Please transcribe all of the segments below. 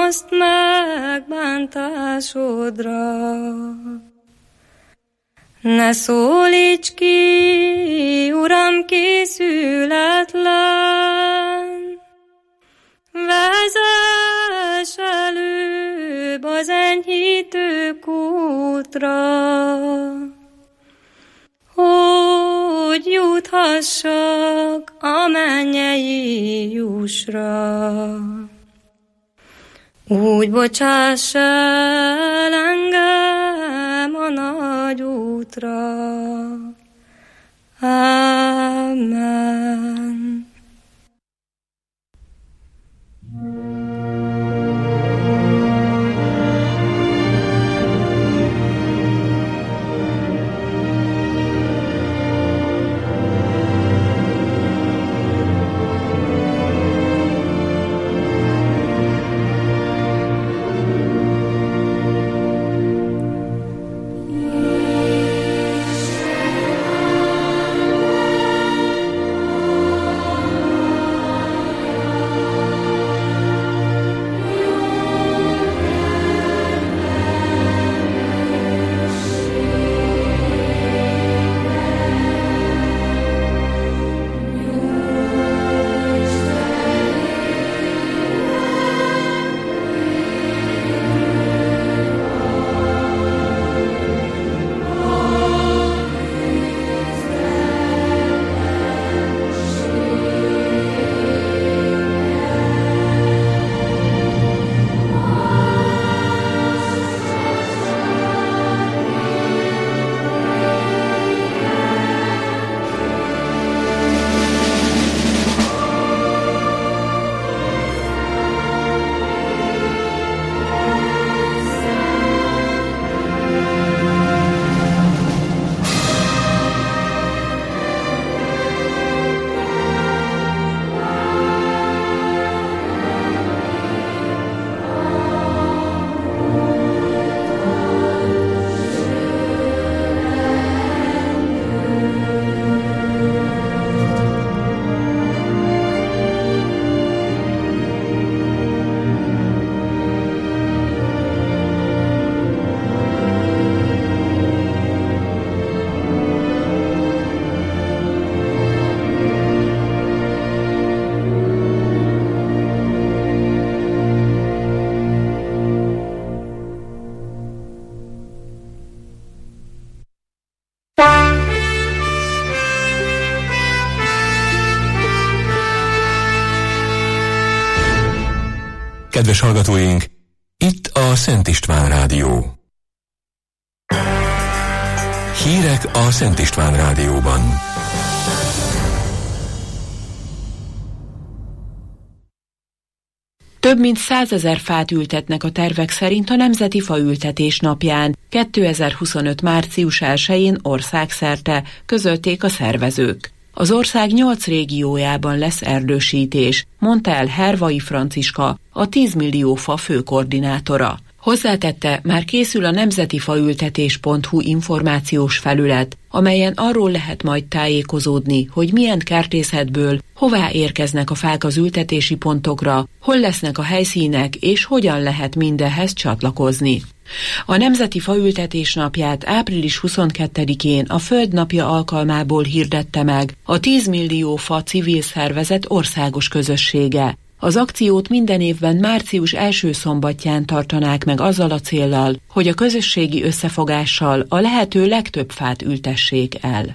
panaszt megbántásodra. Ne szólíts ki, Uram, készületlen, vezess előbb az enyhítő kútra, hogy juthassak a mennyei jussra. Úgy bocsáss el engem a nagy útra. Amen. Kedves hallgatóink, itt a Szent István Rádió. Hírek a Szent István Rádióban. Több mint 100 000 fát ültetnek a tervek szerint a Nemzeti Faültetés napján, 2025. március 1-én országszerte, közölték a szervezők. Az ország 8 régiójában lesz erdősítés, mondta el Hervai Franciska, a 10 millió fa főkoordinátora. Hozzátette, már készül a nemzetifaültetés.hu információs felület, amelyen arról lehet majd tájékozódni, hogy milyen kertészetből hová érkeznek a fák az ültetési pontokra, hol lesznek a helyszínek és hogyan lehet mindehhez csatlakozni. A Nemzeti Faültetés napját április 22-én a Föld napja alkalmából hirdette meg a 10 millió fa civil szervezet országos közössége. Az akciót minden évben március első szombatján tartanák meg azzal a céllal, hogy a közösségi összefogással a lehető legtöbb fát ültessék el.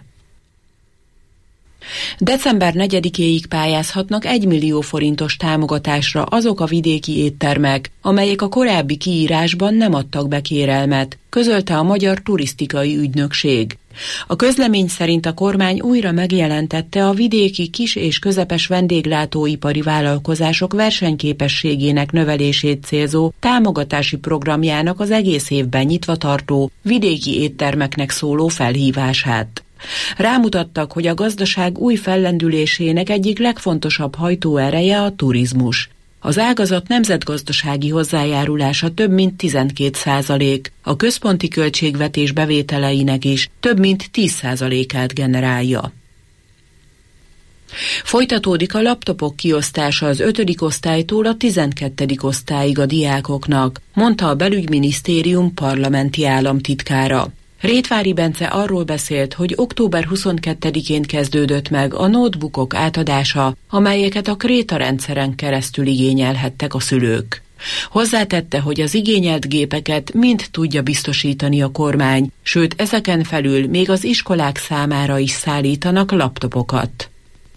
December 4-éig pályázhatnak 1 millió forintos támogatásra azok a vidéki éttermek, amelyek a korábbi kiírásban nem adtak be kérelmet, közölte a Magyar Turisztikai Ügynökség. A közlemény szerint a kormány újra megjelentette a vidéki kis- és közepes vendéglátóipari vállalkozások versenyképességének növelését célzó támogatási programjának az egész évben nyitva tartó vidéki éttermeknek szóló felhívását. Rámutattak, hogy a gazdaság új fellendülésének egyik legfontosabb hajtóereje a turizmus. Az ágazat nemzetgazdasági hozzájárulása több mint 12%, a központi költségvetés bevételeinek is több mint 10%-át generálja. Folytatódik a laptopok kiosztása az 5. osztálytól a 12. osztályig a diákoknak, mondta a Belügyminisztérium parlamenti államtitkára. Rétvári Bence arról beszélt, hogy október 22-én kezdődött meg a notebookok átadása, amelyeket a Kréta rendszeren keresztül igényelhettek a szülők. Hozzátette, hogy az igényelt gépeket mind tudja biztosítani a kormány, sőt ezeken felül még az iskolák számára is szállítanak laptopokat.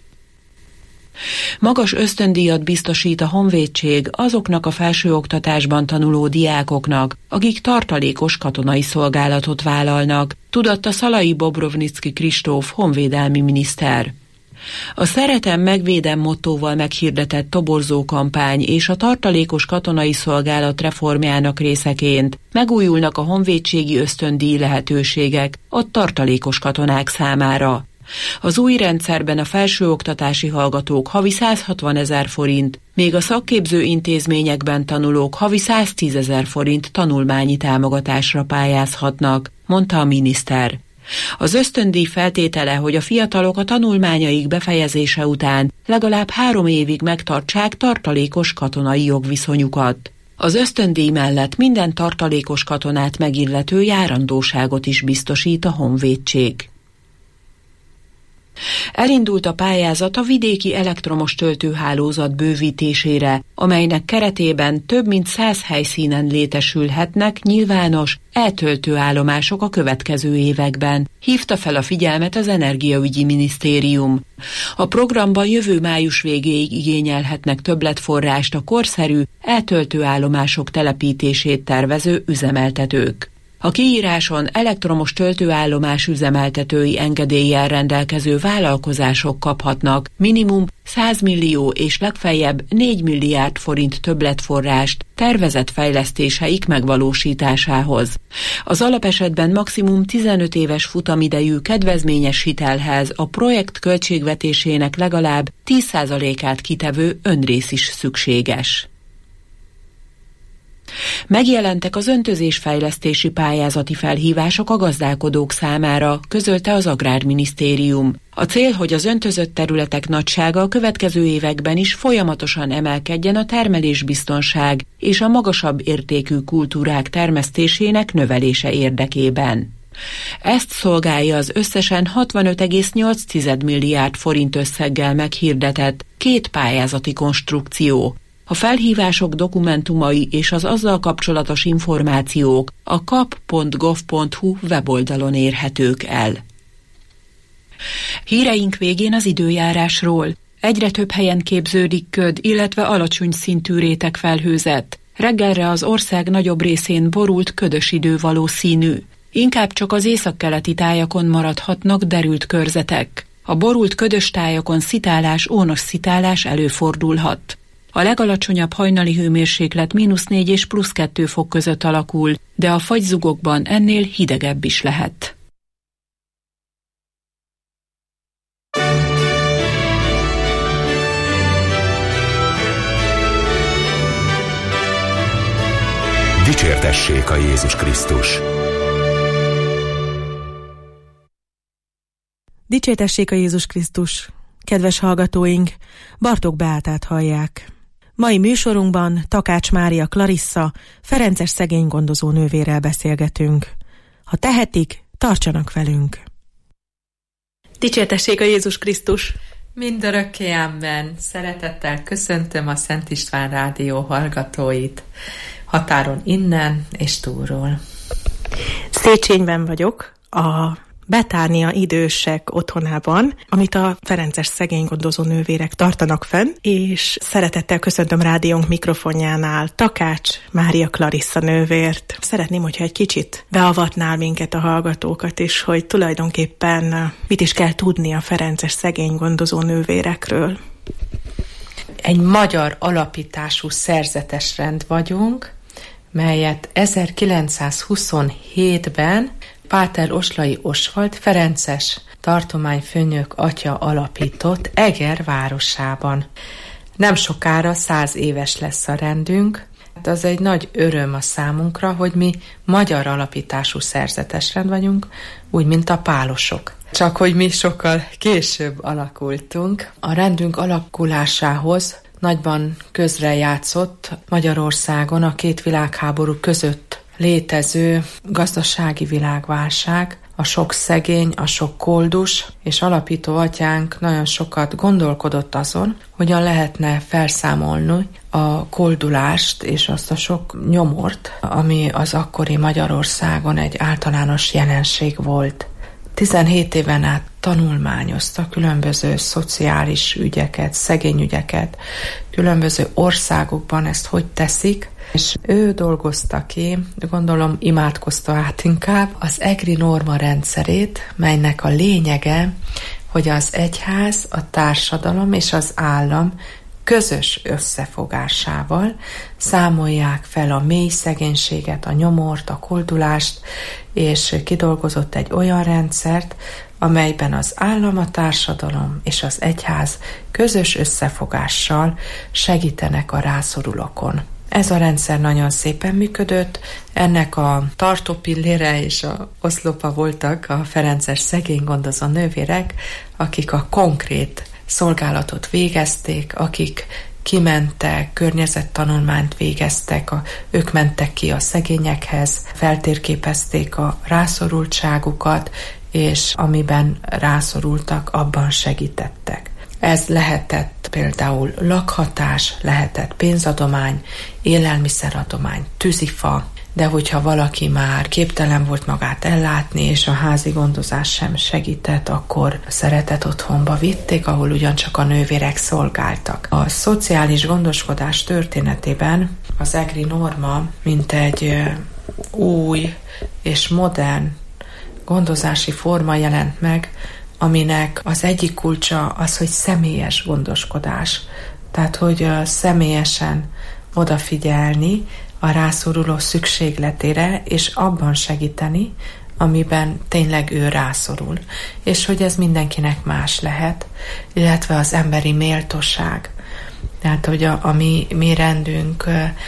Magas ösztöndíjat biztosít a honvédség azoknak a felsőoktatásban tanuló diákoknak, akik tartalékos katonai szolgálatot vállalnak, tudatta Szalai Bobrovnicki Kristóf honvédelmi miniszter. A Szeretem, megvédem mottóval meghirdetett toborzó kampány és a tartalékos katonai szolgálat reformjának részeként megújulnak a honvédségi ösztöndíj lehetőségek a tartalékos katonák számára. Az új rendszerben a felsőoktatási hallgatók havi 160 000 forint, még a szakképző intézményekben tanulók havi 110 000 forint tanulmányi támogatásra pályázhatnak, mondta a miniszter. Az ösztöndíj feltétele, hogy a fiatalok a tanulmányaik befejezése után legalább 3 évig megtartsák tartalékos katonai jogviszonyukat. Az ösztöndíj mellett minden tartalékos katonát megillető járandóságot is biztosít a honvédség. Elindult a pályázat a vidéki elektromos töltőhálózat bővítésére, amelynek keretében több mint 100 helyszínen létesülhetnek nyilvános eltöltőállomások a következő években, hívta fel a figyelmet az Energiaügyi Minisztérium. A programban jövő május végéig igényelhetnek többletforrást a korszerű eltöltőállomások telepítését tervező üzemeltetők. A kiíráson elektromos töltőállomás üzemeltetői engedéllyel rendelkező vállalkozások kaphatnak minimum 100 millió és legfeljebb 4 milliárd forint többletforrást tervezett fejlesztéseik megvalósításához. Az alapesetben maximum 15 éves futamidejű kedvezményes hitelhez a projekt költségvetésének legalább 10%-át kitevő önrész is szükséges. Megjelentek az öntözésfejlesztési pályázati felhívások a gazdálkodók számára, közölte az Agrárminisztérium. A cél, hogy az öntözött területek nagysága a következő években is folyamatosan emelkedjen a termelésbiztonság és a magasabb értékű kultúrák termesztésének növelése érdekében. Ezt szolgálja az összesen 65,8 milliárd forint összeggel meghirdetett 2 pályázati konstrukció. A felhívások dokumentumai és az azzal kapcsolatos információk a kap.gov.hu weboldalon érhetők el. Híreink végén az időjárásról. Egyre több helyen képződik köd, illetve alacsony szintű rétegfelhőzet. Reggelre az ország nagyobb részén borult, ködös idő valószínű. Inkább csak az északkeleti tájakon maradhatnak derült körzetek. A borult ködös tájakon szitálás, ónos szitálás előfordulhat. A legalacsonyabb hajnali hőmérséklet -4 és +2 fok között alakul, de a fagyzugokban ennél hidegebb is lehet. Dicsértessék a Jézus Krisztus! Dicsértessék a Jézus Krisztus! Kedves hallgatóink, Bartók Beátát hallják. Mai műsorunkban Takács Mária Klarissza, ferences szegénygondozó nővérrel beszélgetünk. Ha tehetik, tartsanak velünk! Dicsértessék a Jézus Krisztus! Mindörökké amen. Szeretettel köszöntöm a Szent István Rádió hallgatóit, határon innen és túlról. Széchenyben vagyok, a Betánia idősek otthonában, amit a ferences szegénygondozó nővérek tartanak fenn, és szeretettel köszöntöm rádiónk mikrofonjánál Takács Mária Klarissza nővért. Szeretném, hogyha egy kicsit beavatnál minket a hallgatókat is, hogy tulajdonképpen mit is kell tudni a ferences szegénygondozó nővérekről. Egy magyar alapítású szerzetes rend vagyunk, melyet 1927-ben Páter Oslai Osvald ferences tartományfőnök atya alapított Eger városában. Nem sokára 100 éves lesz a rendünk. Az egy nagy öröm a számunkra, hogy mi magyar alapítású szerzetesrend vagyunk, úgy, mint a pálosok. Csak hogy mi sokkal később alakultunk. A rendünk alakulásához nagyban közrejátszott Magyarországon a két világháború között létező gazdasági világválság, a sok szegény, a sok koldus, és alapító atyánk nagyon sokat gondolkodott azon, hogyan lehetne felszámolni a koldulást és azt a sok nyomort, ami az akkori Magyarországon egy általános jelenség volt. 17 éven át tanulmányozta különböző szociális ügyeket, szegényügyeket, különböző országokban ezt hogy teszik, és ő dolgozta ki, gondolom imádkozta át inkább, az EGRI norma rendszerét, melynek a lényege, hogy az egyház, a társadalom és az állam közös összefogásával számolják fel a mély szegénységet, a nyomort, a koldulást, és kidolgozott egy olyan rendszert, amelyben az állam, a társadalom és az egyház közös összefogással segítenek a rászorulókon. Ez a rendszer nagyon szépen működött, ennek a tartópillére és a oszlopa voltak a ferences szegénygondozó nővérek, akik a konkrét szolgálatot végezték, akik kimentek, környezettanulmányt végeztek, ők mentek ki a szegényekhez, feltérképezték a rászorultságukat, és amiben rászorultak, abban segítettek. Ez lehetett például lakhatás, lehetett pénzadomány, élelmiszeradomány, tűzifa, de hogyha valaki már képtelen volt magát ellátni, és a házi gondozás sem segített, akkor szeretett otthonba vitték, ahol ugyancsak a nővérek szolgáltak. A szociális gondoskodás történetében az EGRI norma, mint egy új és modern gondozási forma jelent meg, aminek az egyik kulcsa az, hogy személyes gondoskodás. Tehát, hogy személyesen odafigyelni a rászoruló szükségletére, és abban segíteni, amiben tényleg ő rászorul. És hogy ez mindenkinek más lehet, illetve az emberi méltóság. Tehát, hogy a mi rendünk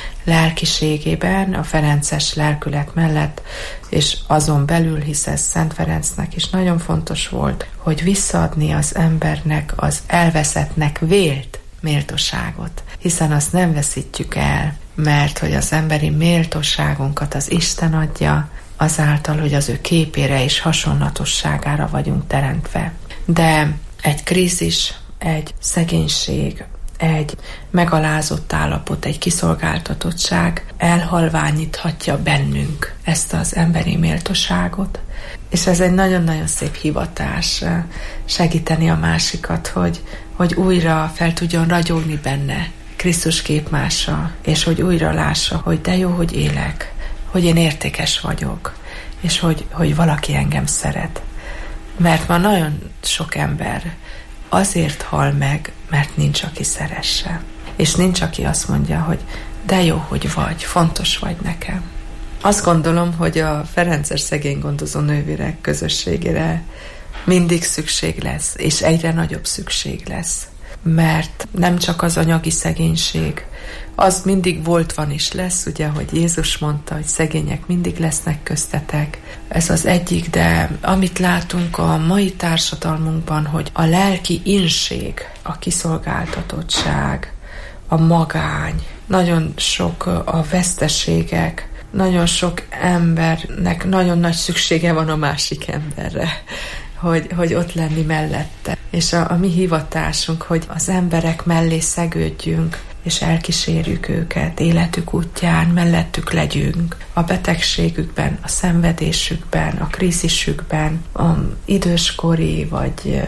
lelkiségében, a ferences lelkület mellett, és azon belül, hisz ez Szent Ferencnek is nagyon fontos volt, hogy visszaadni az embernek az elveszettnek vélt méltóságot, hiszen azt nem veszítjük el, mert hogy az emberi méltóságunkat az Isten adja, azáltal, hogy az ő képére és hasonlatosságára vagyunk teremtve. De egy krízis, egy szegénység, egy megalázott állapot, egy kiszolgáltatottság elhalványíthatja bennünk ezt az emberi méltóságot. És ez egy nagyon-nagyon szép hivatás segíteni a másikat, hogy újra fel tudjon ragyogni benne Krisztus képmása, és hogy újra lássa, hogy de jó, hogy élek, hogy én értékes vagyok, és hogy valaki engem szeret. Mert ma nagyon sok ember azért hal meg, mert nincs, aki szeresse. És nincs, aki azt mondja, hogy de jó, hogy vagy, fontos vagy nekem. Azt gondolom, hogy a ferences szegénygondozó nővérek közösségére mindig szükség lesz, és egyre nagyobb szükség lesz. Mert nem csak az anyagi szegénység, az mindig volt, van és lesz, ugye, hogy Jézus mondta, hogy szegények mindig lesznek köztetek. Ez az egyik, de amit látunk a mai társadalmunkban, hogy a lelki inség, a kiszolgáltatottság, a magány, nagyon sok a veszteségek, nagyon sok embernek nagyon nagy szüksége van a másik emberre, hogy ott lenni mellette. És a mi hivatásunk, hogy az emberek mellé szegődjünk, és elkísérjük őket életük útján, mellettük legyünk. A betegségükben, a szenvedésükben, a krízisükben, a időskori vagy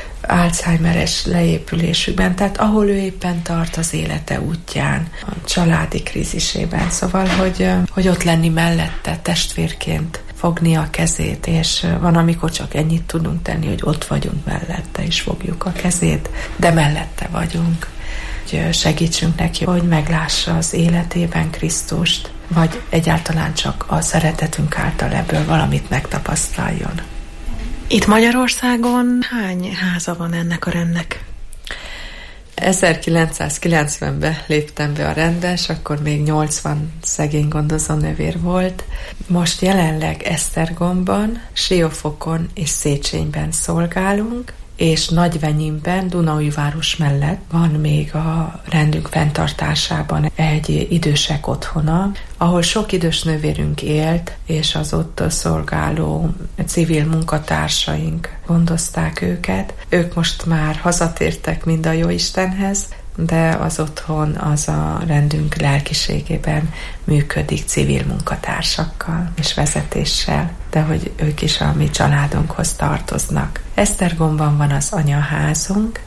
Alzheimeres leépülésükben, tehát ahol ő éppen tart az élete útján, a családi krízisében. Szóval, hogy ott lenni mellette, testvérként fogni a kezét, és van, amikor csak ennyit tudunk tenni, hogy ott vagyunk mellette, és fogjuk a kezét, de mellette vagyunk. Hogy segítsünk neki, hogy meglássa az életében Krisztust, vagy egyáltalán csak a szeretetünk által ebből valamit megtapasztaljon. Itt Magyarországon hány háza van ennek a rendnek? 1990-ben léptem be a rendbe, és akkor még 80 szegény gondozó nővér volt. Most jelenleg Esztergomban, Siófokon és Széchenyben szolgálunk, és Nagyvenyimben, Dunaújváros mellett van még a rendünk fenntartásában egy idősek otthona, ahol sok idős nővérünk élt, és az ott szolgáló civil munkatársaink gondozták őket. Ők most már hazatértek mind a Jóistenhez, de az otthon az a rendünk lelkiségében működik civil munkatársakkal és vezetéssel, de hogy ők is a mi családunkhoz tartoznak. Esztergomban van az anyaházunk.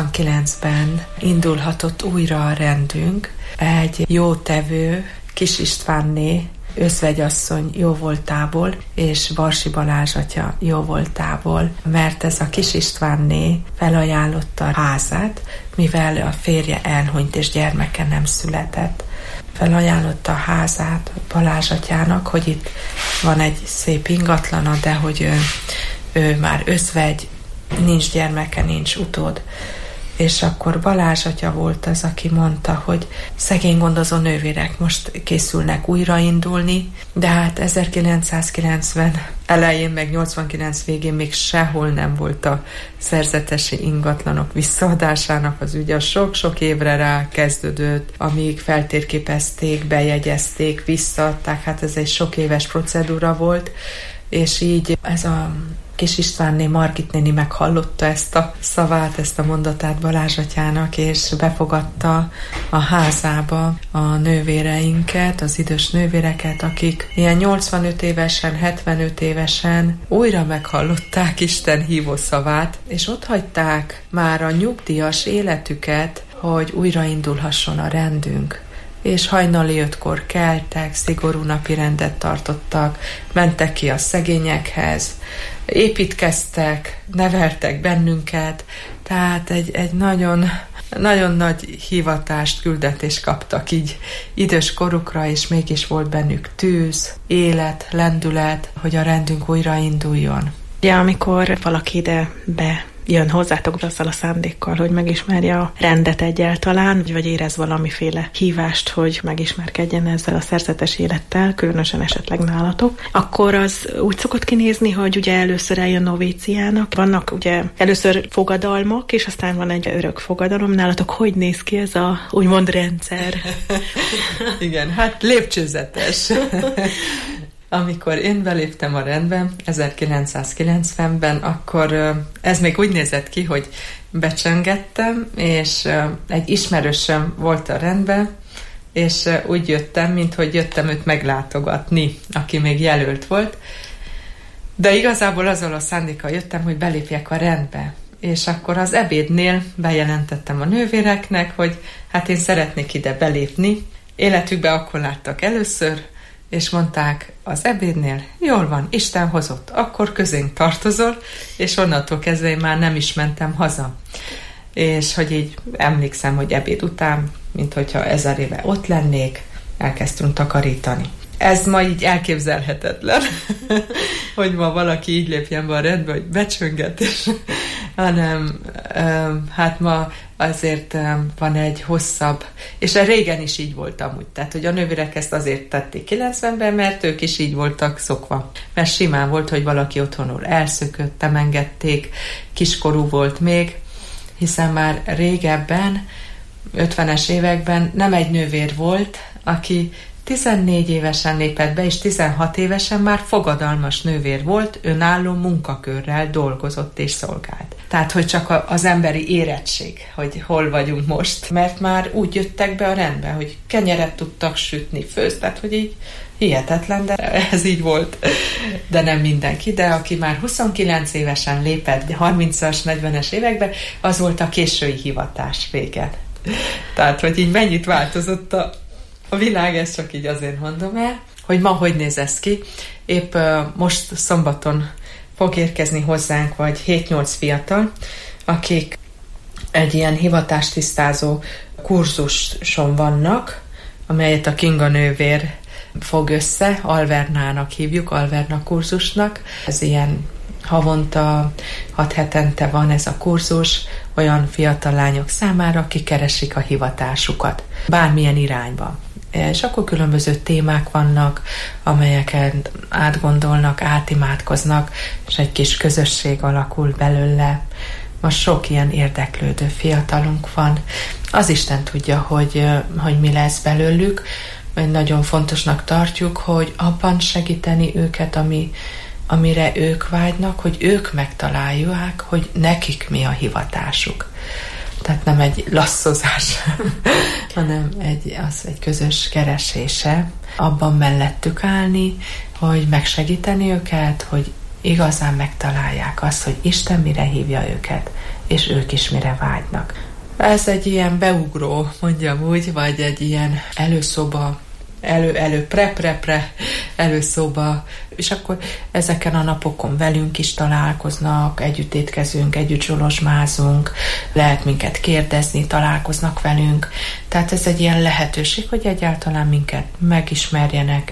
89-ben indulhatott újra a rendünk. Egy jótevő, Kis Istvánné özvegyasszony jóvoltából, és Barsi Balázs atya jóvoltából, mert ez a Kis Istvánné felajánlotta a házát, mivel a férje elhunyt és gyermeke nem született. Felajánlotta a házát Balázs atyának, hogy itt van egy szép ingatlana, de hogy ő már özvegy, nincs gyermeke, nincs utód. És akkor Balázs atya volt az, aki mondta, hogy szegény gondozó nővérek most készülnek újraindulni, de hát 1990 elején, meg 89 végén még sehol nem volt a szerzetesi ingatlanok visszaadásának az ügye. Sok-sok évre rá kezdődött, amíg feltérképezték, bejegyezték, visszaadták, hát ez egy sok éves procedúra volt, és így ez a Kis Istvánné, Margit néni meghallotta ezt a szavát, ezt a mondatát Balázs atyának, és befogadta a házába a nővéreinket, az idős nővéreket, akik ilyen 85 évesen, 75 évesen újra meghallották Isten hívó szavát, és ott hagyták már a nyugdíjas életüket, hogy újraindulhasson a rendünk. És hajnali 5-kor keltek, szigorú napi rendet tartottak, mentek ki a szegényekhez, építkeztek, neveltek bennünket, tehát egy nagyon, nagyon nagy hivatást, küldetést kaptak így idős korukra, és mégis volt bennük tűz, élet, lendület, hogy a rendünk újrainduljon. Ja, amikor valaki ide jön hozzátok azzal a szándékkal, hogy megismerje a rendet egyáltalán, vagy érez valamiféle hívást, hogy megismerkedjen ezzel a szerzetes élettel, különösen esetleg nálatok, akkor az úgy szokott kinézni, hogy ugye először eljön novíciának, vannak ugye először fogadalmak, és aztán van egy örök fogadalom. Nálatok hogy néz ki ez a úgymond rendszer? Igen, hát lépcsőzetes. Amikor én beléptem a rendbe 1990-ben, akkor ez még úgy nézett ki, hogy becsöngettem, és egy ismerősöm volt a rendben, és úgy jöttem, minthogy jöttem őt meglátogatni, aki még jelölt volt. De igazából azzal a szándékkal jöttem, hogy belépjek a rendbe. És akkor az ebédnél bejelentettem a nővéreknek, hogy hát én szeretnék ide belépni. Életükben akkor láttak először, és mondták az ebédnél, jól van, Isten hozott, akkor közénk tartozol, és onnantól kezdve én már nem is mentem haza. És hogy így emlékszem, hogy ebéd után, mint hogyha 1000 éve ott lennék, elkezdtünk takarítani. Ez ma így elképzelhetetlen, hogy ma valaki így lépjen be a rendbe, hogy becsöngetés, hanem hát ma azért van egy hosszabb, és régen is így volt amúgy, tehát hogy a nővérek ezt azért tették 90-ben, mert ők is így voltak szokva. Mert simán volt, hogy valaki otthonról elszökött, engedték, kiskorú volt még, hiszen már régebben, 50-es években nem egy nővér volt, aki 14 évesen lépett be, és 16 évesen már fogadalmas nővér volt, önálló munkakörrel dolgozott és szolgált. Tehát, hogy csak az emberi érettség, hogy hol vagyunk most. Mert már úgy jöttek be a rendbe, hogy kenyeret tudtak sütni, főzt, tehát, hogy így hihetetlen, de ez így volt. De nem mindenki, de aki már 29 évesen lépett 30-as, 40-es években, az volt a késői hivatás régen. Tehát, hogy így mennyit változott a világ, ezt csak így azért mondom el, hogy ma hogy néz ez ki. Épp most szombaton fog érkezni hozzánk, vagy 7-8 fiatal, akik egy ilyen hivatástisztázó kurzuson vannak, amelyet a Kinga nővér fog össze, Alvernának hívjuk, Alverna kurzusnak. Ez ilyen havonta, 6 hetente van ez a kurzus olyan fiatal lányok számára, akik keresik a hivatásukat, bármilyen irányba. És akkor különböző témák vannak, amelyeket átgondolnak, átimádkoznak, és egy kis közösség alakul belőle. Most sok ilyen érdeklődő fiatalunk van. Az Isten tudja, hogy mi lesz belőlük. Nagyon fontosnak tartjuk, hogy abban segíteni őket, amire ők vágynak, hogy ők megtalálják, hogy nekik mi a hivatásuk. Tehát nem egy lasszozás, hanem egy közös keresése. Abban mellettük állni, hogy megsegíteni őket, hogy igazán megtalálják azt, hogy Isten mire hívja őket, és ők is mire vágynak. Ez egy ilyen beugró, mondjam úgy, vagy egy ilyen előszoba, előszóba, és akkor ezeken a napokon velünk is találkoznak, együtt étkezünk, együtt zsolozsmázunk, lehet minket kérdezni, találkoznak velünk, tehát ez egy ilyen lehetőség, hogy egyáltalán minket megismerjenek,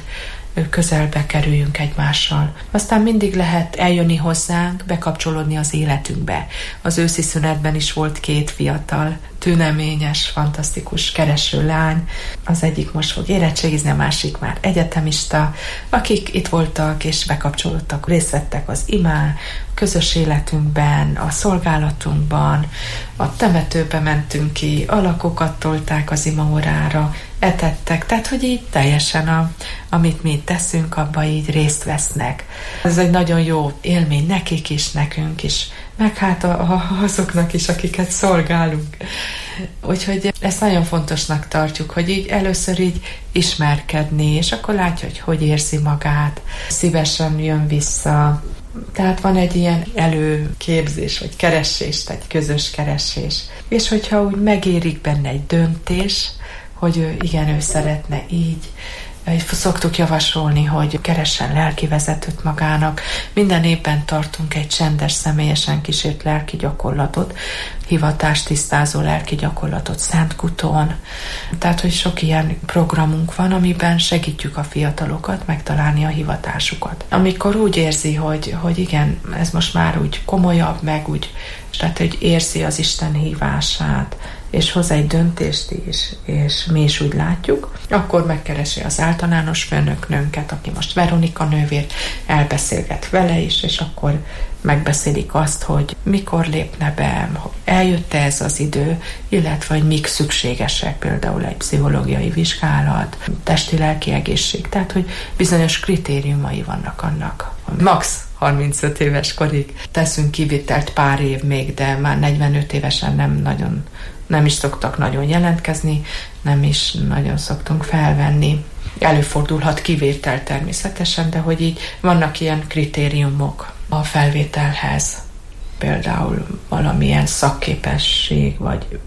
közelbe kerüljünk egymással. Aztán mindig lehet eljönni hozzánk, bekapcsolódni az életünkbe. Az őszi szünetben is volt 2 fiatal, tüneményes, fantasztikus kereső lány. Az egyik most fog érettségizni, a másik már egyetemista, akik itt voltak és bekapcsolódtak, részt vettek az imá, közös életünkben, a szolgálatunkban, a temetőbe mentünk ki, alakokat tolták az imaórára, etettek, tehát hogy így teljesen amit mi teszünk, abba így részt vesznek. Ez egy nagyon jó élmény nekik is, nekünk is, meg hát azoknak is, akiket szolgálunk. Úgyhogy ezt nagyon fontosnak tartjuk, hogy így először így ismerkedni, és akkor látja, hogy érzi magát, szívesen jön vissza. Tehát van egy ilyen előképzés, vagy keresés, egy közös keresés. És hogyha úgy megérik benne egy döntés, hogy ő szeretne így, szoktuk javasolni, hogy keressen lelkivezetőt magának. Minden évben tartunk egy csendes, személyesen kísért lelki gyakorlatot, hivatástisztázó lelki gyakorlatot Szentkuton. Tehát, hogy sok ilyen programunk van, amiben segítjük a fiatalokat megtalálni a hivatásukat. Amikor úgy érzi, hogy igen, ez most már úgy komolyabb, meg úgy, tehát, hogy érzi az Isten hívását, és hoz egy döntést is, és mi is úgy látjuk, akkor megkeresi az általános főnöknőnket, aki most Veronika nővér, elbeszélget vele is, és akkor megbeszélik azt, hogy mikor lépne be, eljött-e ez az idő, illetve hogy mik szükségesek, például egy pszichológiai vizsgálat, testi-lelki egészség, tehát hogy bizonyos kritériumai vannak annak. Max 35 éves korig teszünk kivitelt pár év még, de már 45 évesen nem is szoktak nagyon jelentkezni, nem is nagyon szoktunk felvenni. Előfordulhat kivétel természetesen, de hogy így vannak ilyen kritériumok a felvételhez. Például valamilyen szakképesség,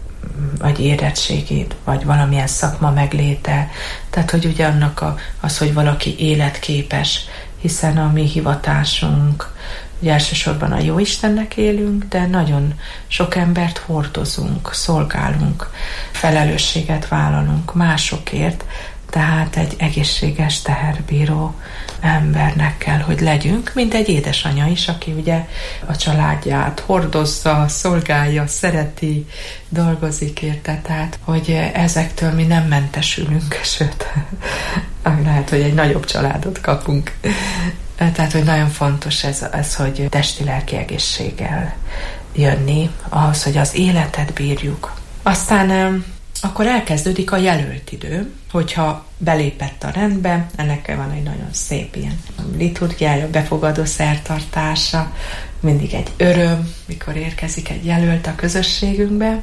vagy érettségét, vagy valamilyen szakma megléte. Tehát, hogy ugye annak az, hogy valaki életképes, hiszen a mi hivatásunk, ugye elsősorban a Jóistennek élünk, de nagyon sok embert hordozunk, szolgálunk, felelősséget vállalunk másokért, tehát egy egészséges, teherbíró embernek kell, hogy legyünk, mint egy édesanyja is, aki ugye a családját hordozza, szolgálja, szereti, dolgozik érte, tehát hogy ezektől mi nem mentesülünk, sőt, lehet, hogy egy nagyobb családot kapunk. Tehát, hogy nagyon fontos ez, hogy testi-lelki egészséggel jönni, ahhoz, hogy az életet bírjuk. Aztán akkor elkezdődik a jelölt idő, hogyha belépett a rendbe, ennek van egy nagyon szép ilyen liturgiája, befogadó szertartása, mindig egy öröm, mikor érkezik egy jelölt a közösségünkbe,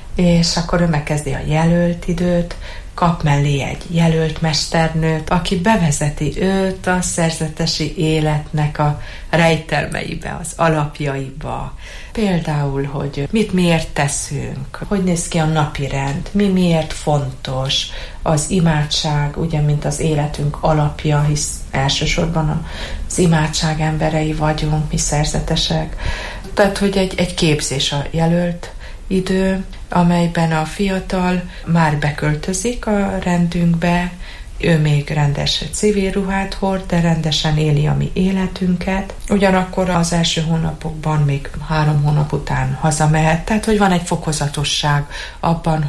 és akkor ő megkezdi a jelölt időt, kap mellé egy jelölt mesternőt, aki bevezeti őt a szerzetesi életnek a rejtelmeibe, az alapjaiba. Például, hogy mit miért teszünk, hogy néz ki a napirend, mi miért fontos, az imádság, ugye, mint az életünk alapja, hisz elsősorban az imádság emberei vagyunk, mi szerzetesek. Tehát, hogy egy képzés a jelölt idő, amelyben a fiatal már beköltözik a rendünkbe, Ő még rendes civil ruhát hord, de rendesen éli a mi életünket. Ugyanakkor az első hónapokban, még 3 hónap után hazamehet, tehát hogy van egy fokozatosság abban,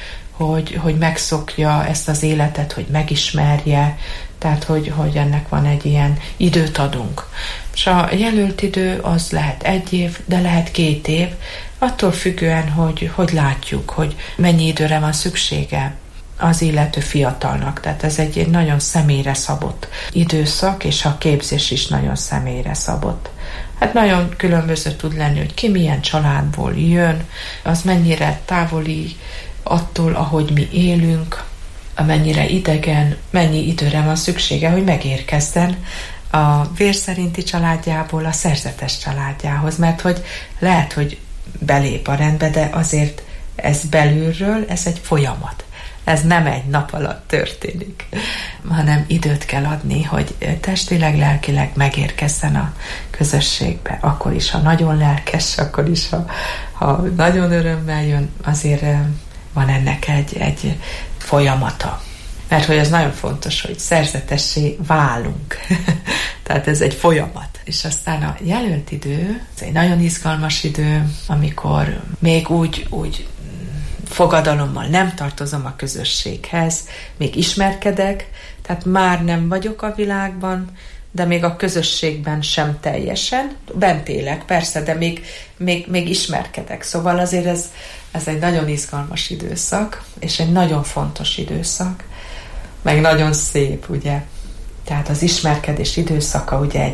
hogy megszokja ezt az életet, hogy megismerje, tehát hogy ennek van egy ilyen időt adunk. És a jelölt idő az lehet 1 év, de lehet 2 év, attól függően, hogy látjuk, hogy mennyi időre van szüksége az illető fiatalnak. Tehát ez egy nagyon személyre szabott időszak, és a képzés is nagyon személyre szabott. Hát nagyon különböző tud lenni, hogy ki milyen családból jön, az mennyire távoli attól, ahogy mi élünk, amennyire idegen, mennyi időre van szüksége, hogy megérkezzen a vérszerinti családjából a szerzetes családjához, mert hogy lehet, hogy belép a rendbe, de azért ez belülről, ez egy folyamat. Ez nem egy nap alatt történik, hanem időt kell adni, hogy testileg, lelkileg megérkezzen a közösségbe. Akkor is, ha nagyon lelkes, akkor is, ha nagyon örömmel jön, azért van ennek egy folyamata. Mert hogy ez nagyon fontos, hogy szerzetessé válunk. Tehát ez egy folyamat. És aztán a jelölt idő, ez egy nagyon izgalmas idő, amikor még úgy fogadalommal nem tartozom a közösséghez, még ismerkedek, tehát már nem vagyok a világban, de még a közösségben sem teljesen. Bent élek, persze, de még ismerkedek. Szóval azért ez egy nagyon izgalmas időszak, és egy nagyon fontos időszak, meg nagyon szép, ugye. Tehát az ismerkedés időszaka ugye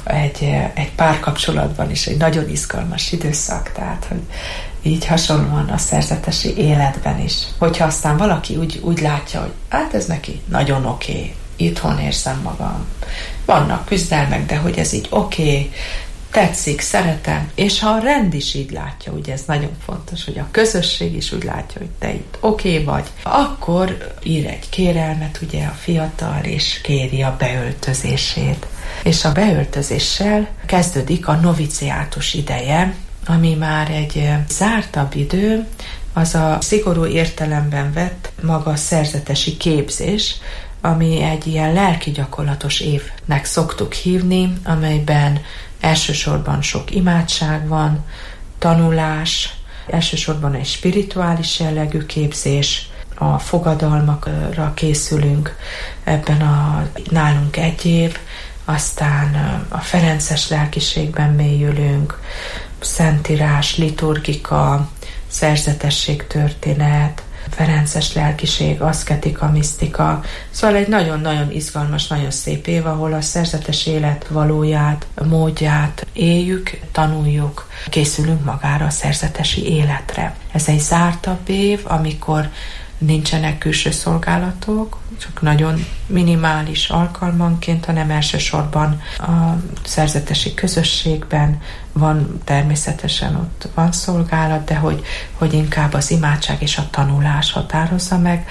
egy párkapcsolatban is egy nagyon izgalmas időszak, tehát hogy így hasonlóan a szerzetesi életben is. Hogyha aztán valaki úgy látja, hogy hát ez neki nagyon oké, itthon érzem magam, vannak küzdelmek, de hogy ez így oké, tetszik, szeretem, és ha a rend is így látja, ugye ez nagyon fontos, hogy a közösség is úgy látja, hogy te itt oké vagy, akkor ír egy kérelmet ugye a fiatal, és kéri a beöltözését. És a beöltözéssel kezdődik a noviciátus ideje, ami már egy zártabb idő, az a szigorú értelemben vett maga szerzetesi képzés, ami egy ilyen lelki gyakorlatos évnek szoktuk hívni, amelyben elsősorban sok imádság van, tanulás, elsősorban egy spirituális jellegű képzés, a fogadalmakra készülünk, ebben nálunk 1 év, aztán a ferences lelkiségben mélyülünk, szentírás, liturgika, szerzetesség történet, ferences lelkiség, aszketika, misztika. Szóval egy nagyon-nagyon izgalmas, nagyon szép év, ahol a szerzetes élet valóját, módját éljük, tanuljuk, készülünk magára a szerzetesi életre. Ez egy zártabb év, amikor nincsenek külső szolgálatok, csak nagyon minimális alkalmanként, hanem elsősorban a szerzetesi közösségben van, természetesen ott van szolgálat, de hogy inkább az imádság és a tanulás határozza meg,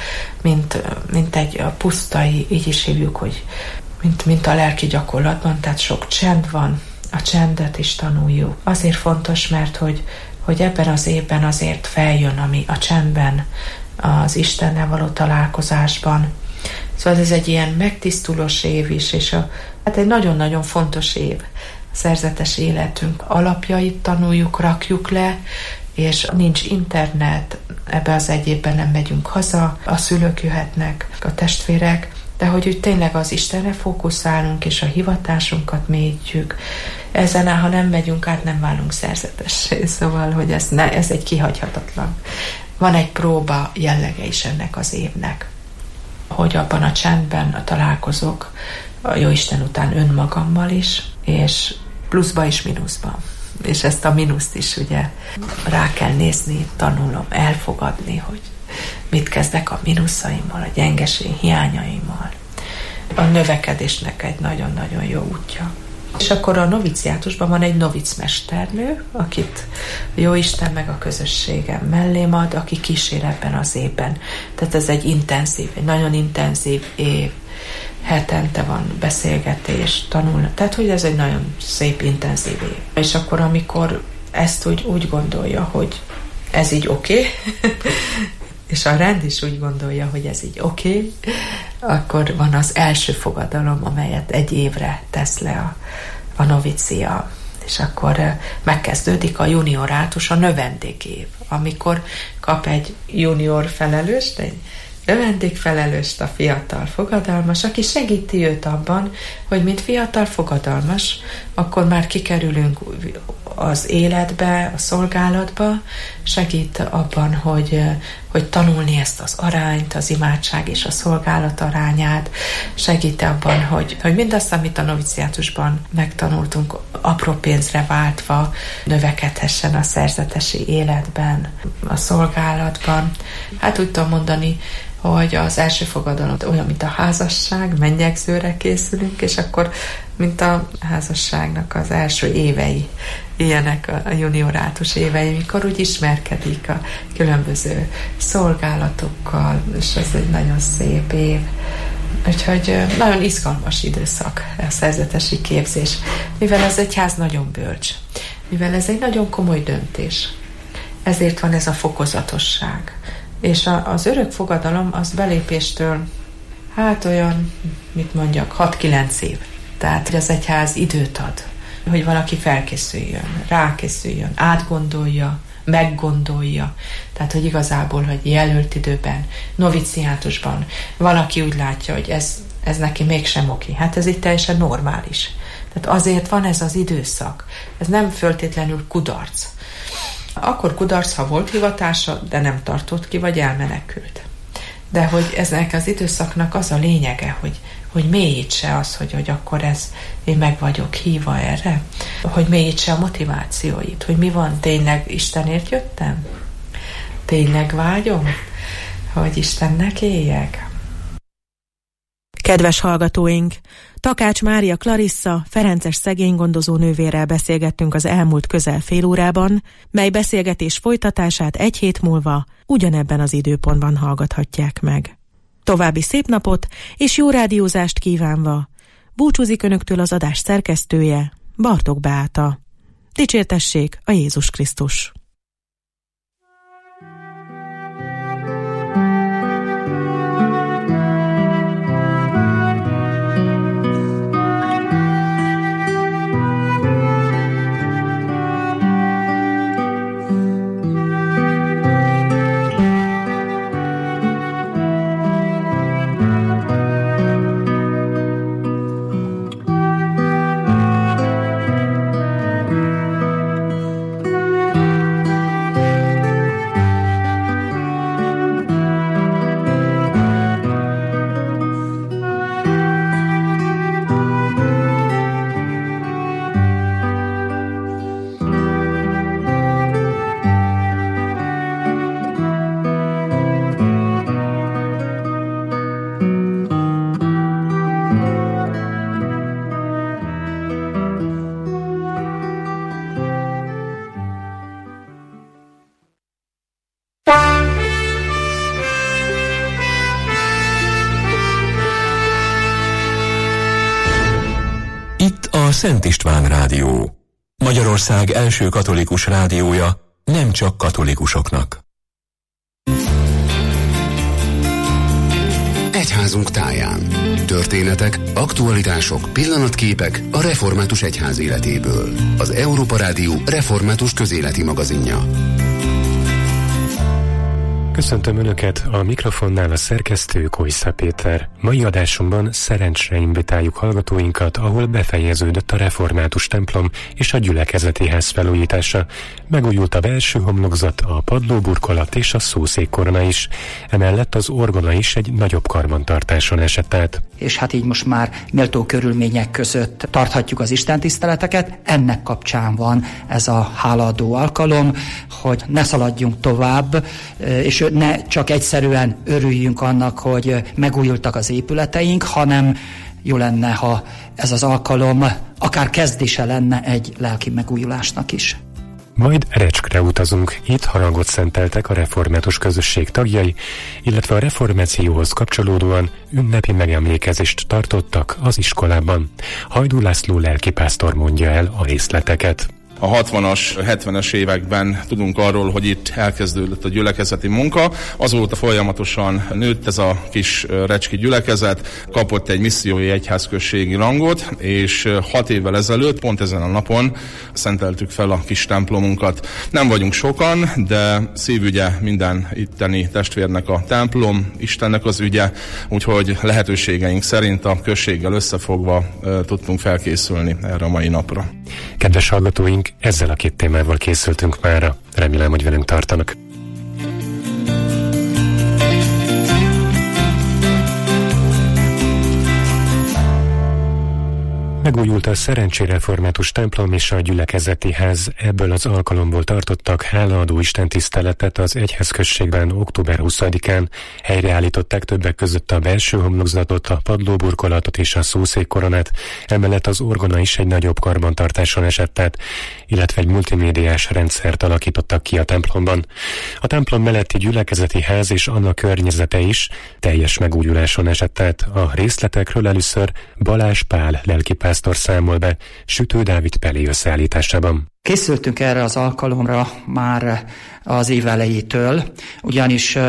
mint egy pusztai, így is hívjuk, hogy mint a lelki gyakorlatban, tehát sok csend van, a csendet is tanuljuk. Azért fontos, mert hogy ebben az évben azért feljön, ami a csendben, az Istennel való találkozásban. Szóval ez egy ilyen megtisztulós év is, és hát egy nagyon-nagyon fontos év. A szerzetes életünk alapjait tanuljuk, rakjuk le, és nincs internet, ebbe az 1 évben nem megyünk haza, a szülők jöhetnek, a testvérek, de hogy úgy tényleg az Istenre fókuszálunk, és a hivatásunkat mélyítjük. Ezen, ha nem megyünk át, nem válunk szerzetessé. Szóval, hogy ez egy kihagyhatatlan. Van egy próba jellege is ennek az évnek, hogy abban a csendben találkozok a Jóisten után önmagammal is, és pluszba és mínuszba. És ezt a mínuszt is ugye rá kell nézni, tanulom, elfogadni, hogy mit kezdek a mínuszaimmal, a gyengeség hiányaimmal. A növekedésnek egy nagyon-nagyon jó útja. És akkor a noviciátusban van egy novicmesternő, akit Jóisten meg a közösségem mellém ad, aki kísér ebben az évben. Tehát ez egy nagyon intenzív év, hetente van beszélgetés, tanulnak. Tehát, hogy ez egy nagyon szép, intenzív év. És akkor, amikor ezt úgy gondolja, hogy ez így oké, és a rend is úgy gondolja, hogy ez így oké, akkor van az első fogadalom, amelyet 1 évre tesz le a novicia, és akkor megkezdődik a juniorátus, a növendékév, amikor kap egy junior felelőst, egy növendékfelelőst, a fiatal fogadalmas, aki segíti őt abban, hogy mint fiatal fogadalmas, akkor már kikerülünk az életbe, a szolgálatba, segít abban, hogy tanulni ezt az arányt, az imádság és a szolgálat arányát, segít abban, hogy mindazt, amit a noviciátusban megtanultunk, apró pénzre váltva növekedhessen a szerzetesi életben, a szolgálatban. Hát úgy tudom mondani, hogy az első fogadalom olyan, mint a házasság, mennyegzőre készülünk, és akkor, mint a házasságnak az első évei, ilyenek a juniorátus évei, mikor úgy ismerkedik a különböző szolgálatokkal, és ez egy nagyon szép év. Úgyhogy nagyon izgalmas időszak a szerzetesi képzés, mivel az egyház nagyon bölcs, mivel ez egy nagyon komoly döntés. Ezért van ez a fokozatosság. És az örök fogadalom az belépéstől, hát olyan, mit mondjak, 6-9 év. Tehát, hogy az egyház időt ad, hogy valaki felkészüljön, rákészüljön, átgondolja, meggondolja. Tehát, hogy igazából, hogy jelölt időben, noviciátusban valaki úgy látja, hogy ez neki mégsem oké. Hát ez így teljesen normális. Tehát azért van ez az időszak. Ez nem föltétlenül kudarc. Akkor kudarc, ha volt hivatása, de nem tartott ki, vagy elmenekült. De hogy eznek az időszaknak az a lényege, hogy mélyítse az, hogy akkor én meg vagyok hívva erre, hogy mélyítse a motivációit, hogy mi van, tényleg Istenért jöttem? Tényleg vágyom, hogy Istennek éljek? Kedves hallgatóink! Takács Mária Clarissa, ferences szegénygondozó nővérrel beszélgettünk az elmúlt közel fél órában, mely beszélgetés folytatását 1 hét múlva ugyanebben az időpontban hallgathatják meg. További szép napot és jó rádiózást kívánva búcsúzik önöktől az adás szerkesztője, Bartók Beáta. Dicsértessék a Jézus Krisztus! A Szent István Rádió, Magyarország első katolikus rádiója, nem csak katolikusoknak. Egyházunk táján. Történetek, aktualitások, pillanatképek a református egyház életéből. Az Európa Rádió református közéleti magazinja. Köszöntöm Önöket, a mikrofonnál a szerkesztő Kojsza Péter. Mai adásunkban szerencsre invitáljuk hallgatóinkat, ahol befejeződött a református templom és a gyülekezetéház felújítása. Megújult a belső homlokzat, a padlóburkolat és a szószékkorona is. Emellett az orgona is egy nagyobb karbantartáson esett át. És hát így most már méltó körülmények között tarthatjuk az istentiszteleteket. Ennek kapcsán van ez a hálaadó alkalom, hogy ne szaladjunk tovább, és ne csak egyszerűen örüljünk annak, hogy megújultak az épületeink, hanem jó lenne, ha ez az alkalom akár kezdése lenne egy lelki megújulásnak is. Majd Recskre utazunk, itt harangot szenteltek a református közösség tagjai, illetve a reformációhoz kapcsolódóan ünnepi megemlékezést tartottak az iskolában. Hajdú László lelkipásztor mondja el a részleteket. A 60-as, 70-es években tudunk arról, hogy itt elkezdődött a gyülekezeti munka. Azóta folyamatosan nőtt ez a kis recski gyülekezet, kapott egy missziói egyházközségi rangot, és 6 évvel ezelőtt, pont ezen a napon szenteltük fel a kis templomunkat. Nem vagyunk sokan, de szívügye minden itteni testvérnek a templom, Istennek az ügye, úgyhogy lehetőségeink szerint a községgel összefogva tudtunk felkészülni erre a mai napra. Kedves hallgatóink, ezzel a 2 témával készültünk mára. Remélem, hogy velünk tartanak. Megújult a szerencséreformátus templom és a gyülekezeti ház. Ebből az alkalomból tartottak hálaadó istentiszteletet az egyházközségben október 20-án. Helyreállították többek között a belső homlokzatot, a padlóburkolatot és a szószékkoronát. Emellett az orgona is egy nagyobb karbantartáson esett át, illetve egy multimédiás rendszert alakítottak ki a templomban. A templom melletti gyülekezeti ház és annak környezete is teljes megújuláson esett át. A részletekről először Balázs Pál lelkipásztor számol be Sütő Dávid Peli összeállításában. Készültünk erre az alkalomra már az év elejétől, ugyanis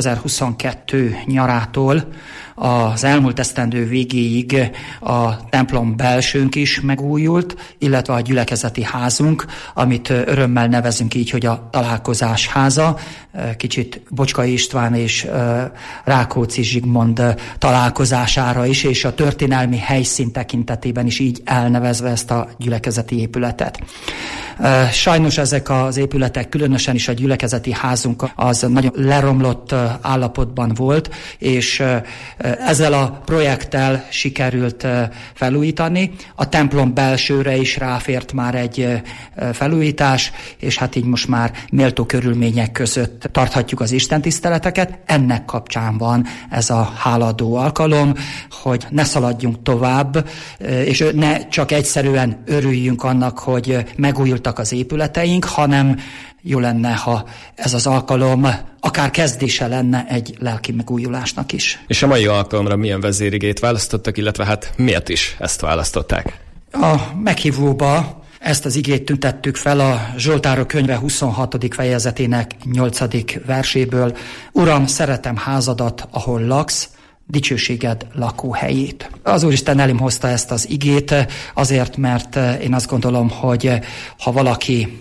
2022 nyarától az elmúlt esztendő végéig a templom belsőnk is megújult, illetve a gyülekezeti házunk, amit örömmel nevezünk így, hogy a találkozás háza, kicsit Bocskai István és Rákóczi Zsigmond találkozására is, és a történelmi helyszín tekintetében is így elnevezve ezt a gyülekezeti épületet. Sajnos ezek az épületek, különösen is a gyülekezeti házunk, az nagyon leromlott állapotban volt, és ezzel a projekttel sikerült felújítani. A templom belsőre is ráfért már egy felújítás, és hát így most már méltó körülmények között tarthatjuk az istentiszteleteket. Ennek kapcsán van ez a hálaadó alkalom, hogy ne szaladjunk tovább, és ne csak egyszerűen örüljünk annak, hogy megújultak az épületeink, hanem jó lenne, ha ez az alkalom akár kezdése lenne egy lelki megújulásnak is. És a mai alkalomra milyen vezérigét választottak, illetve hát miért is ezt választották? A meghívóba ezt az igét tüntettük fel a Zsoltárok könyve 26. fejezetének 8. verséből. Uram, szeretem házadat, ahol laksz, dicsőséged lakóhelyét. Az Úristen elém hozta ezt az igét azért, mert én azt gondolom, hogy ha valaki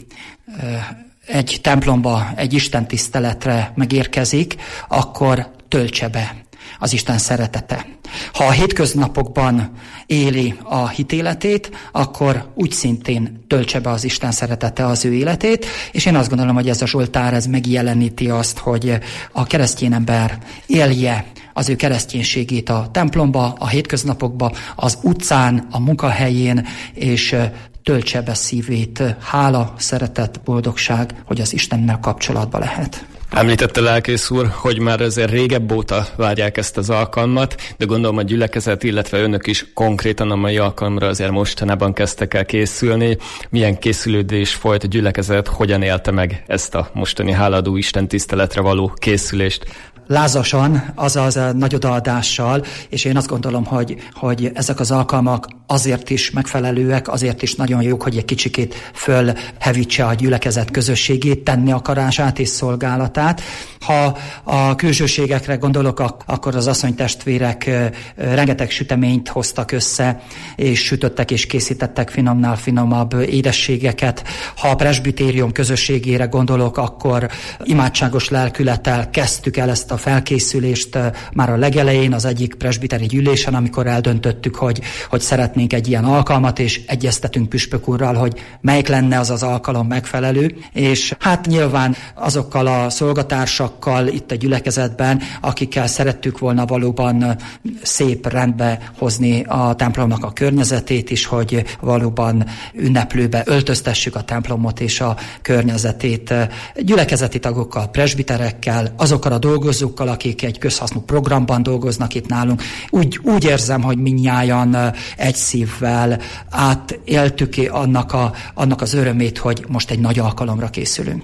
egy templomba, egy istentiszteletre megérkezik, akkor töltse be az Isten szeretete. Ha a hétköznapokban éli a hitéletét, akkor úgy szintén töltse be az Isten szeretete az ő életét, és én azt gondolom, hogy ez a Zsoltár ez megjeleníti azt, hogy a keresztény ember élje az ő kereszténységét a templomba, a hétköznapokba, az utcán, a munkahelyén, és töltse be szívét hála, szeretet, boldogság, hogy az Istennel kapcsolatban lehet. Említette lelkész úr, hogy már azért régebb óta várják ezt az alkalmat, de gondolom a gyülekezet, illetve önök is konkrétan a mai alkalomra azért mostanában kezdtek el készülni. Milyen készülődés folyt a gyülekezet, hogyan élte meg ezt a mostani hálaadó Isten tiszteletre való készülést? Lázasan, azaz nagy odaadással, és én azt gondolom, hogy ezek az alkalmak azért is megfelelőek, azért is nagyon jók, hogy egy kicsikét fölhevítse a gyülekezet közösségét, tenni akarását és szolgálatát. Ha a külsőségekre gondolok, akkor az asszonytestvérek rengeteg süteményt hoztak össze, és sütöttek és készítettek finomnál finomabb édességeket. Ha a presbitérium közösségére gondolok, akkor imádságos lelkülettel kezdtük el ezt a felkészülést már a legelején, az egyik presbiteri gyűlésen, amikor eldöntöttük, hogy szeretnénk egy ilyen alkalmat, és egyeztetünk püspök úrral, hogy melyik lenne az az alkalom megfelelő, és hát nyilván azokkal a szolgatársakkal itt a gyülekezetben, akikkel szerettük volna valóban szép rendbe hozni a templomnak a környezetét is, hogy valóban ünneplőbe öltöztessük a templomot és a környezetét. Gyülekezeti tagokkal, presbiterekkel, azokkal a dolgozókkal, akik egy közhasznú programban dolgoznak itt nálunk. Úgy érzem, hogy mindnyájan egy szívvel átéltük annak az örömét, hogy most egy nagy alkalomra készülünk.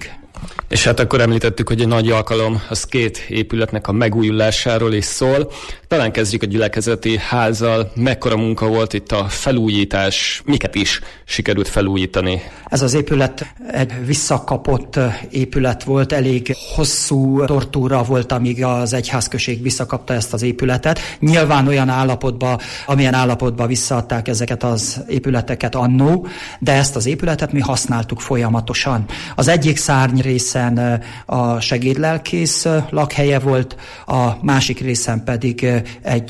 És hát akkor említettük, hogy egy nagy alkalom az 2 épületnek a megújulásáról is szól. Talán kezdjük a gyülekezeti házzal. Mekkora munka volt itt a felújítás? Miket is sikerült felújítani? Ez az épület egy visszakapott épület volt, elég hosszú tortúra volt, amíg az egyházközség visszakapta ezt az épületet. Nyilván olyan állapotban, amilyen állapotban visszaadták ezeket az épületeket annó, de ezt az épületet mi használtuk folyamatosan. Az egyik szárny részen a segédlelkész lakhelye volt, a másik részen pedig egy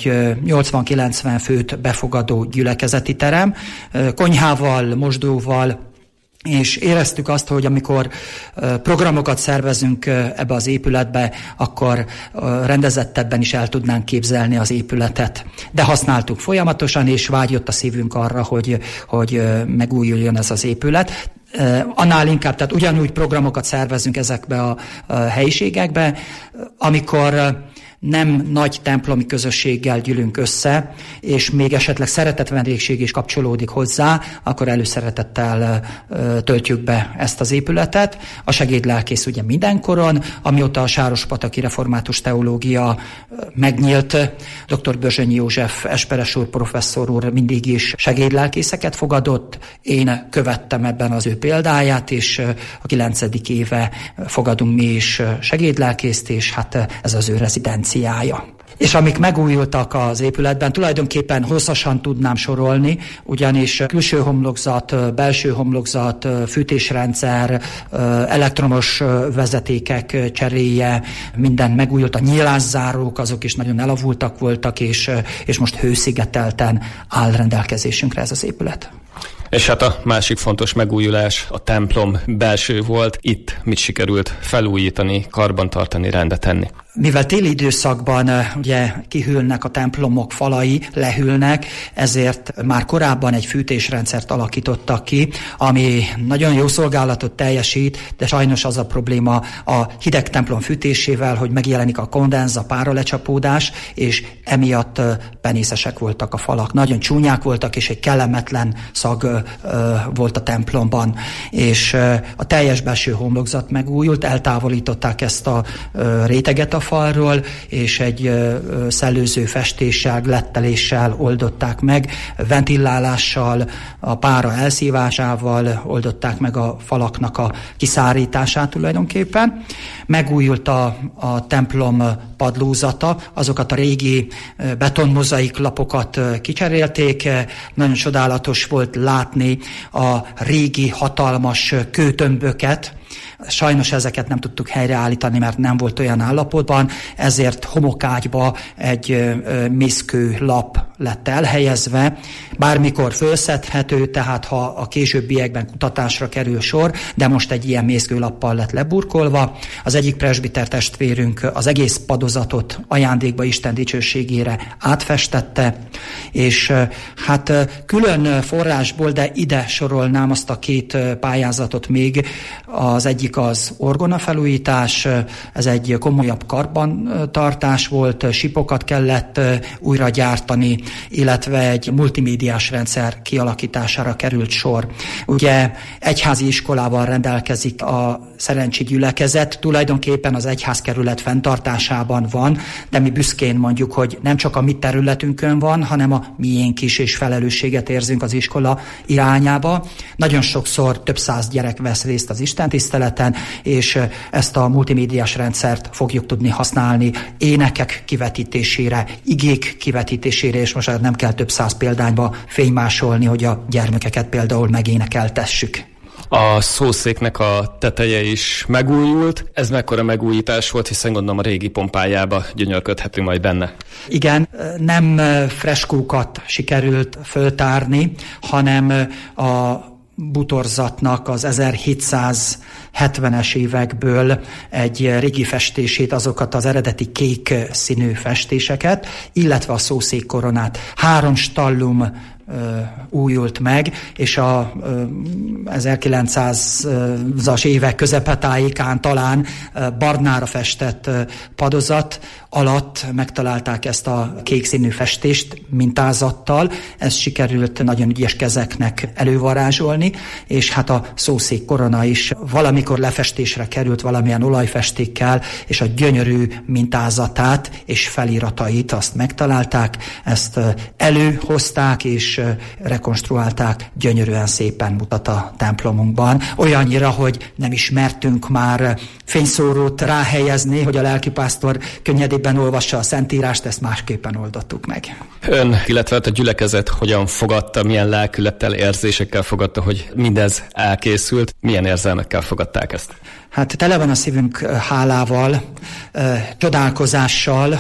80-90 főt befogadó gyülekezeti terem, konyhával, mosdóval, és éreztük azt, hogy amikor programokat szervezünk ebbe az épületbe, akkor rendezettebben is el tudnánk képzelni az épületet. De használtuk folyamatosan, és vágyott a szívünk arra, hogy megújuljon ez az épület. Annál inkább, tehát ugyanúgy programokat szervezünk ezekbe a helyiségekbe, amikor nem nagy templomi közösséggel gyűlünk össze, és még esetleg szeretetvendégség is kapcsolódik hozzá, akkor előszeretettel töltjük be ezt az épületet. A segédlelkész ugye mindenkoron, amióta a Sárospataki Református Teológia megnyílt, dr. Börzsönyi József Esperes úr, professzor úr mindig is segédlelkészeket fogadott. Én követtem ebben az ő példáját, és a 9. éve fogadunk mi is segédlelkészt, és hát ez az ő rezidenciája. És amik megújultak az épületben, tulajdonképpen hosszasan tudnám sorolni, ugyanis külső homlokzat, belső homlokzat, fűtésrendszer, elektromos vezetékek cseréje, minden megújult, a nyílászárók, azok is nagyon elavultak voltak, és most hőszigetelten áll rendelkezésünkre ez az épület. És hát a másik fontos megújulás a templom belső volt. Itt mit sikerült felújítani, karbantartani, rendet tenni? Mivel téli időszakban ugye kihűlnek a templomok falai, lehűlnek, ezért már korábban egy fűtésrendszert alakítottak ki, ami nagyon jó szolgálatot teljesít, de sajnos az a probléma a hideg templom fűtésével, hogy megjelenik a kondenz, a páralecsapódás, és emiatt penészesek voltak a falak. Nagyon csúnyák voltak, és egy kellemetlen szag volt a templomban. És a teljes belső homlokzat megújult, eltávolították ezt a réteget a falról, és egy szellőző festéssel, gletteléssel oldották meg, ventilálással, a pára elszívásával oldották meg a falaknak a kiszárítását tulajdonképpen. Megújult a templom padlózata, azokat a régi betonmozaik lapokat kicserélték, nagyon csodálatos volt látni a régi hatalmas kőtömböket. Sajnos ezeket nem tudtuk helyreállítani, mert nem volt olyan állapotban, ezért homokágyba egy mészkő lap lett elhelyezve, bármikor fölszedhető, tehát ha a későbbiekben kutatásra kerül sor, de most egy ilyen mészkőlappal lett leburkolva. Az egyik presbiter testvérünk az egész padozatot ajándékba Isten dicsőségére átfestette, és hát külön forrásból, de ide sorolnám azt a 2 pályázatot még. Az egyik az orgona felújítás, ez egy komolyabb karbantartás volt, sipokat kellett újra gyártani, illetve egy multimédiás rendszer kialakítására került sor. Ugye egyházi iskolával rendelkezik a Szerencsi gyülekezet, tulajdonképpen az egyházkerület fenntartásában van, de mi büszkén mondjuk, hogy nem csak a mi területünkön van, hanem a miénk is, és felelősséget érzünk az iskola irányába. Nagyon sokszor több 100 gyerek vesz részt az istentiszteleten, és ezt a multimédiás rendszert fogjuk tudni használni énekek kivetítésére, igék kivetítésére, és most nem kell több 100 példányba fénymásolni, hogy a gyermekeket például megénekeltessük. A szószéknek a teteje is megújult. Ez mekkora megújítás volt, hiszen gondolom a régi pompájába gyönyörködhetünk majd benne. Igen, nem freskókat sikerült föltárni, hanem a butorzatnak az 1770-es évekből egy régi festését, azokat az eredeti kék színű festéseket, illetve a szószékkoronát. 3 stallum újult meg, és a 1900-as évek közepetájékán talán barnára festett padozat alatt megtalálták ezt a kék színű festést mintázattal. Ez sikerült nagyon ügyes kezeknek elővarázsolni, és hát a szószék korona is valamikor lefestésre került valamilyen olajfestékkel, és a gyönyörű mintázatát és feliratait azt megtalálták, ezt előhozták és rekonstruálták, gyönyörűen szépen mutat a templomunkban. Olyannyira, hogy nem is mertünk már fényszórót ráhelyezni, hogy a lelkipásztor könnyedében olvassa a Szentírást, ezt másképpen oldottuk meg. Ön, illetve a gyülekezet hogyan fogadta, milyen lelkülettel, érzésekkel fogadta, hogy mindez elkészült, milyen érzelmekkel fogadták ezt? Hát tele van a szívünk hálával, csodálkozással,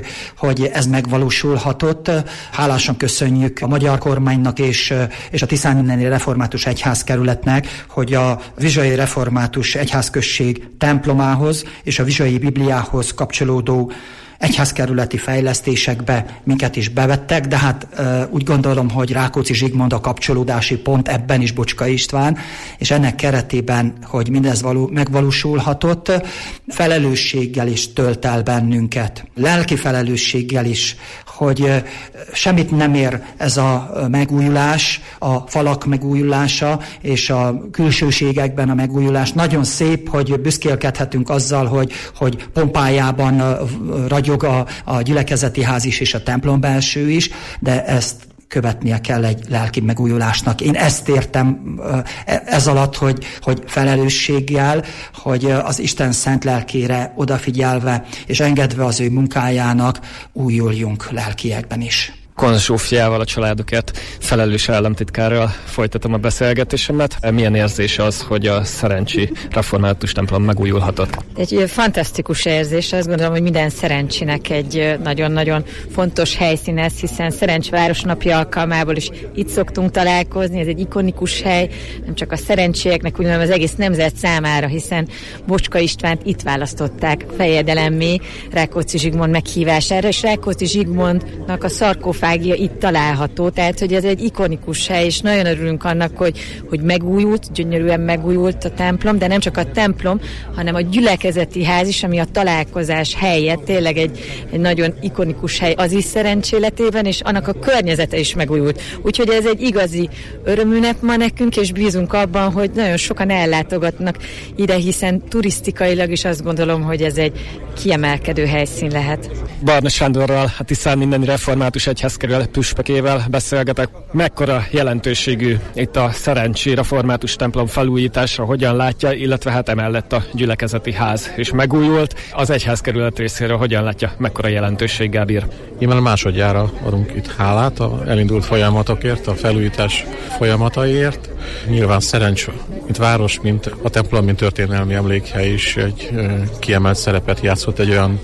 hogy ez megvalósulhatott. Hálásan köszönjük a magyar kormánynak és a Tiszáninneni Református Egyházkerületnek, hogy a Vizsai Református Egyházközség templomához és a Vizsai Bibliához kapcsolódó egyházkerületi fejlesztésekbe minket is bevettek, de hát úgy gondolom, hogy Rákóczi Zsigmond a kapcsolódási pont, ebben is Bocska István, és ennek keretében, hogy mindez megvalósulhatott, felelősséggel is tölt el bennünket. Lelki felelősséggel is, hogy semmit nem ér ez a megújulás, a falak megújulása és a külsőségekben a megújulás. Nagyon szép, hogy büszkélkedhetünk azzal, hogy pompájában ragyog a gyülekezeti ház is és a templom belső is, de ezt követnie kell egy lelki megújulásnak. Én ezt értem ez alatt, hogy felelősséggel, hogy az Isten szent lelkére odafigyelve és engedve az ő munkájának újuljunk lelkiekben is. Konz Zsófiával, a Családokért felelős államtitkárral folytatom a beszélgetésemet. Milyen érzés az, hogy a Szerencsi Református templom megújulhatott? Egy fantasztikus érzés, azt gondolom, hogy minden szerencsinek egy nagyon-nagyon fontos helyszín ez, hiszen Szerencs városnapja alkalmából is itt szoktunk találkozni, ez egy ikonikus hely, nem csak a szerencsieknek, hanem az egész nemzet számára, hiszen Bocska Istvánt itt választották fejedelemmé Rákóczi Zsigmond meghívására, és Rákóczi Zsigmondnak a szarkofágia itt található, tehát hogy ez egy ikonikus hely, és nagyon örülünk annak, hogy megújult, gyönyörűen megújult a templom, de nem csak a templom, hanem a gyülekezeti ház is, ami a találkozás helye, tényleg egy nagyon ikonikus hely az is Szerencs életében, és annak a környezete is megújult. Úgyhogy ez egy igazi örömünnep ma nekünk, és bízunk abban, hogy nagyon sokan ellátogatnak ide, hiszen turisztikailag is azt gondolom, hogy ez egy kiemelkedő helyszín lehet. Barna Sándorral, a Tiszáninneni Református Egyházkerület püspökével beszélgetek. Mekkora jelentőségű itt a Szerencsi Református templom felújítása, hogyan látja, illetve hát emellett a gyülekezeti ház is megújult. Az egyházkerület részéről hogyan látja, mekkora jelentőséggel bír? Én már másodjára adunk itt hálát a elindult folyamatokért, a felújítás folyamataiért. Nyilván Szerencs, mint város, mint a templom, mint történelmi emlékhely is egy kiemelt szerepet játszott egy olyan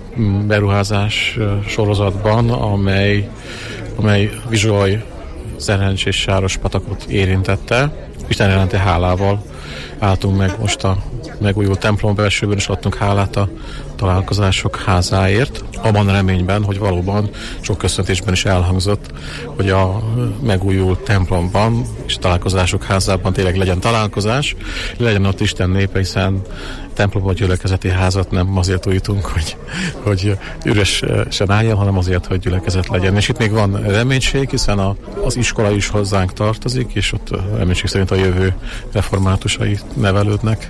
beruházás sorozatban, amely Vizsaj, Szerencs és Sárospatakot érintette. Isten jelenti hálával álltunk meg most a megújult templom belsőben, és adtunk hálát a találkozások házáért, abban a reményben, hogy valóban sok köszöntésben is elhangzott, hogy a megújult templomban és találkozások házában tényleg legyen találkozás, legyen ott Isten népe, hiszen templomban gyülekezeti házat nem azért újítunk, hogy üresen álljon, hanem azért, hogy gyülekezet legyen. És itt még van reménység, hiszen az iskola is hozzánk tartozik, és ott reménység szerint a jövő reformátusai nevelődnek.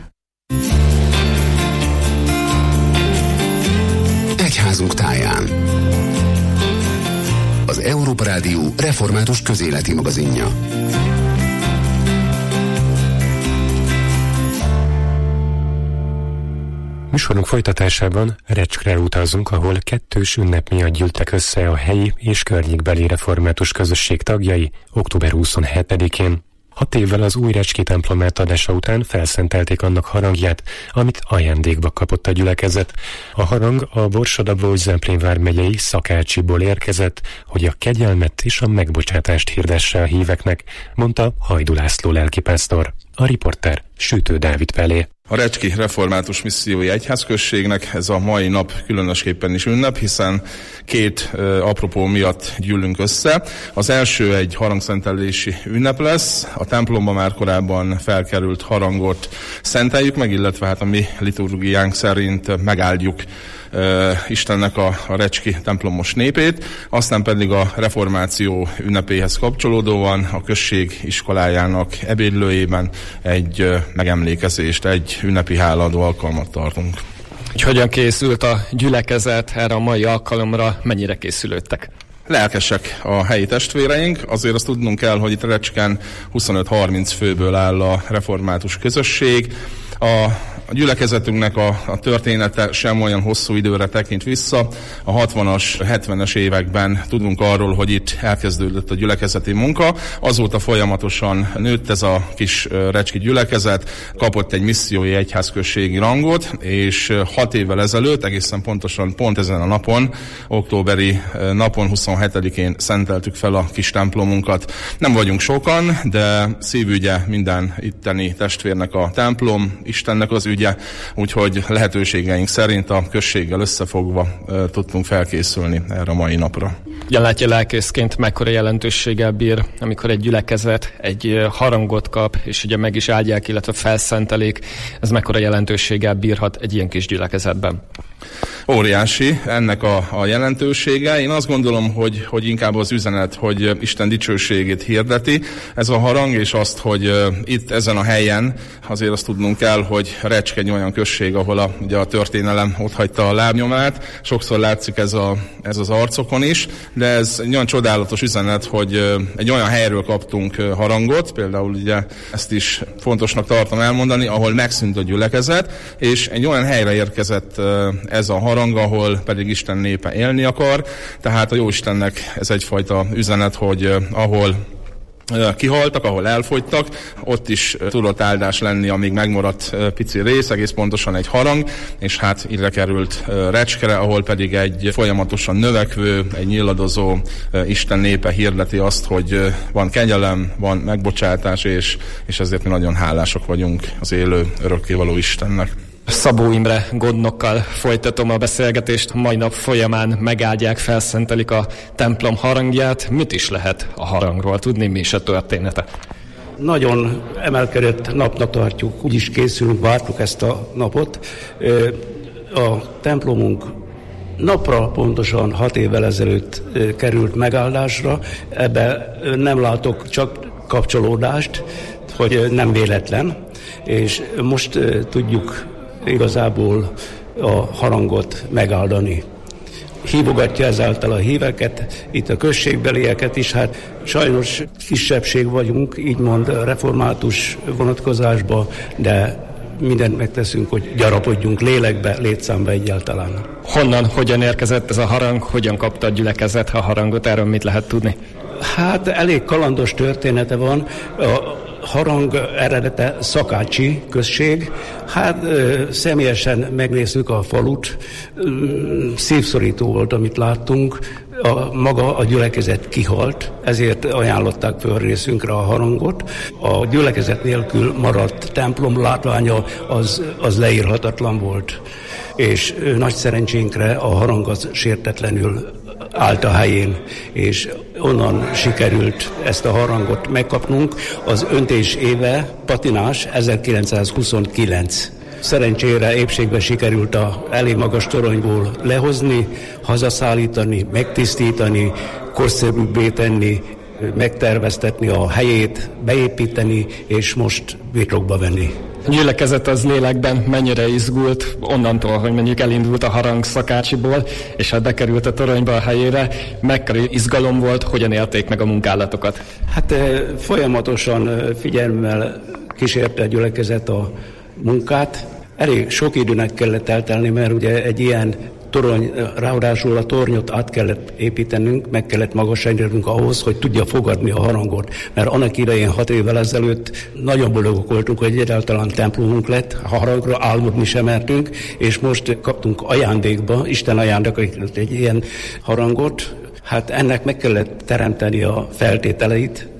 Egyházunk táján. Az Európa Rádió református közéleti magazinja. Műsorunk folytatásában Recskre utazunk, ahol kettős ünnep miatt gyűltek össze a helyi és környékbeli református közösség tagjai október 27-én. 6 évvel az új recski templom átadása után felszentelték annak harangját, amit ajándékba kapott a gyülekezet. A harang a Borsod-Abaúj-Zemplén vármegyei Szakácsiból érkezett, hogy a kegyelmet és a megbocsátást hirdesse a híveknek, mondta Hajdú László lelkipásztor. A riporter Sütő Dávid Pelé. A Recski Református Missziói Egyházközségnek ez a mai nap különösképpen is ünnep, hiszen két apropó miatt gyűlünk össze. Az első egy harangszentelési ünnep lesz, a templomba már korábban felkerült harangot szenteljük meg, illetve hát a mi liturgiánk szerint megáldjuk Istennek a recski templomos népét, aztán pedig a reformáció ünnepéhez kapcsolódóan a község iskolájának ebédlőjében egy megemlékezést, egy ünnepi hálaadó alkalmat tartunk. Hogyan készült a gyülekezet erre a mai alkalomra, mennyire készülődtek? Lelkesek a helyi testvéreink, azért azt tudnunk kell, hogy itt Recsken 25-30 főből áll a református közösség. A gyülekezetünknek a története sem olyan hosszú időre tekint vissza. A 60-as, 70-es években tudunk arról, hogy itt elkezdődött a gyülekezeti munka. Azóta folyamatosan nőtt ez a kis recski gyülekezet, kapott egy missziói egyházközségi rangot, és 6 évvel ezelőtt, egészen pontosan pont ezen a napon, októberi napon, 27-én szenteltük fel a kis templomunkat. Nem vagyunk sokan, de szívügye minden itteni testvérnek a templom, Istennek az ügye, úgyhogy lehetőségeink szerint a községgel összefogva tudtunk felkészülni erre a mai napra. Ugyan látja lelkészként, mekkora jelentőséggel bír, amikor egy gyülekezet egy harangot kap, és ugye meg is áldják, illetve felszentelik, ez mekkora jelentőséggel bírhat egy ilyen kis gyülekezetben? Óriási ennek a jelentősége. Én azt gondolom, hogy inkább az üzenet, hogy Isten dicsőségét hirdeti ez a harang, és azt, hogy itt ezen a helyen azért azt tudnunk kell, hogy Recske egy olyan község, ahol ugye a történelem otthagyta a lábnyomát. Sokszor látszik ez az arcokon is, de ez egy olyan csodálatos üzenet, hogy egy olyan helyről kaptunk harangot, például ugye ezt is fontosnak tartom elmondani, ahol megszűnt a gyülekezet, és egy olyan helyre érkezett ez a harang, ahol pedig Isten népe élni akar. Tehát a Jóistennek ez egyfajta üzenet, hogy ahol kihaltak, ahol elfogytak, ott is tudott áldás lenni, amíg megmaradt pici rész, egész pontosan egy harang, és hát ide került Recskere, ahol pedig egy folyamatosan növekvő, egy nyíladozó Isten népe hirdeti azt, hogy van kegyelem, van megbocsátás, és ezért mi nagyon hálásak vagyunk az élő, örökkévaló Istennek. Szabó Imre gondnokkal folytatom a beszélgetést. Mai nap folyamán megáldják, felszentelik a templom harangját. Mit is lehet a harangról tudni, mi is a története? Nagyon emelkedett napnak tartjuk, úgy is készülünk, vártuk ezt a napot. A templomunk napra pontosan 6 évvel ezelőtt került megáldásra. Ebbe nem látok csak kapcsolódást, hogy nem véletlen, és most tudjuk igazából a harangot megáldani. Hívogatja ezáltal a híveket, itt a községbelieket is, hát sajnos kisebbség vagyunk, így mond református vonatkozásba, de mindent megteszünk, hogy gyarapodjunk lélekbe, létszámba egyáltalán. Honnan, hogyan érkezett ez a harang, hogyan kapta a gyülekezet a harangot, erről mit lehet tudni? Hát elég kalandos története van. A harang eredete Szakácsi község. Hát személyesen megnézzük a falut. Szívszorító volt, amit láttunk. Maga a gyülekezet kihalt, ezért ajánlották föl részünkre a harangot. A gyülekezet nélkül maradt templom látványa az leírhatatlan volt. És nagy szerencsénkre a harang az sértetlenül állt a helyén, és onnan sikerült ezt a harangot megkapnunk. Az öntés éve, patinás, 1929. Szerencsére épségben sikerült a elég magas toronyból lehozni, hazaszállítani, megtisztítani, korszerűbbé tenni, megterveztetni a helyét, beépíteni, és most birtokba venni. A gyülekezet az lélekben mennyire izgult onnantól, hogy mondjuk elindult a harang Szakácsiból, és hát bekerült a toronyba a helyére, mekkora izgalom volt, hogyan élték meg a munkálatokat? Hát folyamatosan figyelemmel kísérte a gyülekezet a munkát. Elég sok időnek kellett eltelni, mert ugye egy ilyen torony, ráadásul a tornyot át kellett építenünk, meg kellett magasítanunk ahhoz, hogy tudja fogadni a harangot. Mert annak idején 6 évvel ezelőtt nagyon boldogok voltunk, hogy egyáltalán templomunk lett, a harangra álmodni sem mertünk, és most kaptunk ajándékba, Isten ajándékait egy ilyen harangot. Hát ennek meg kellett teremteni a feltételeit,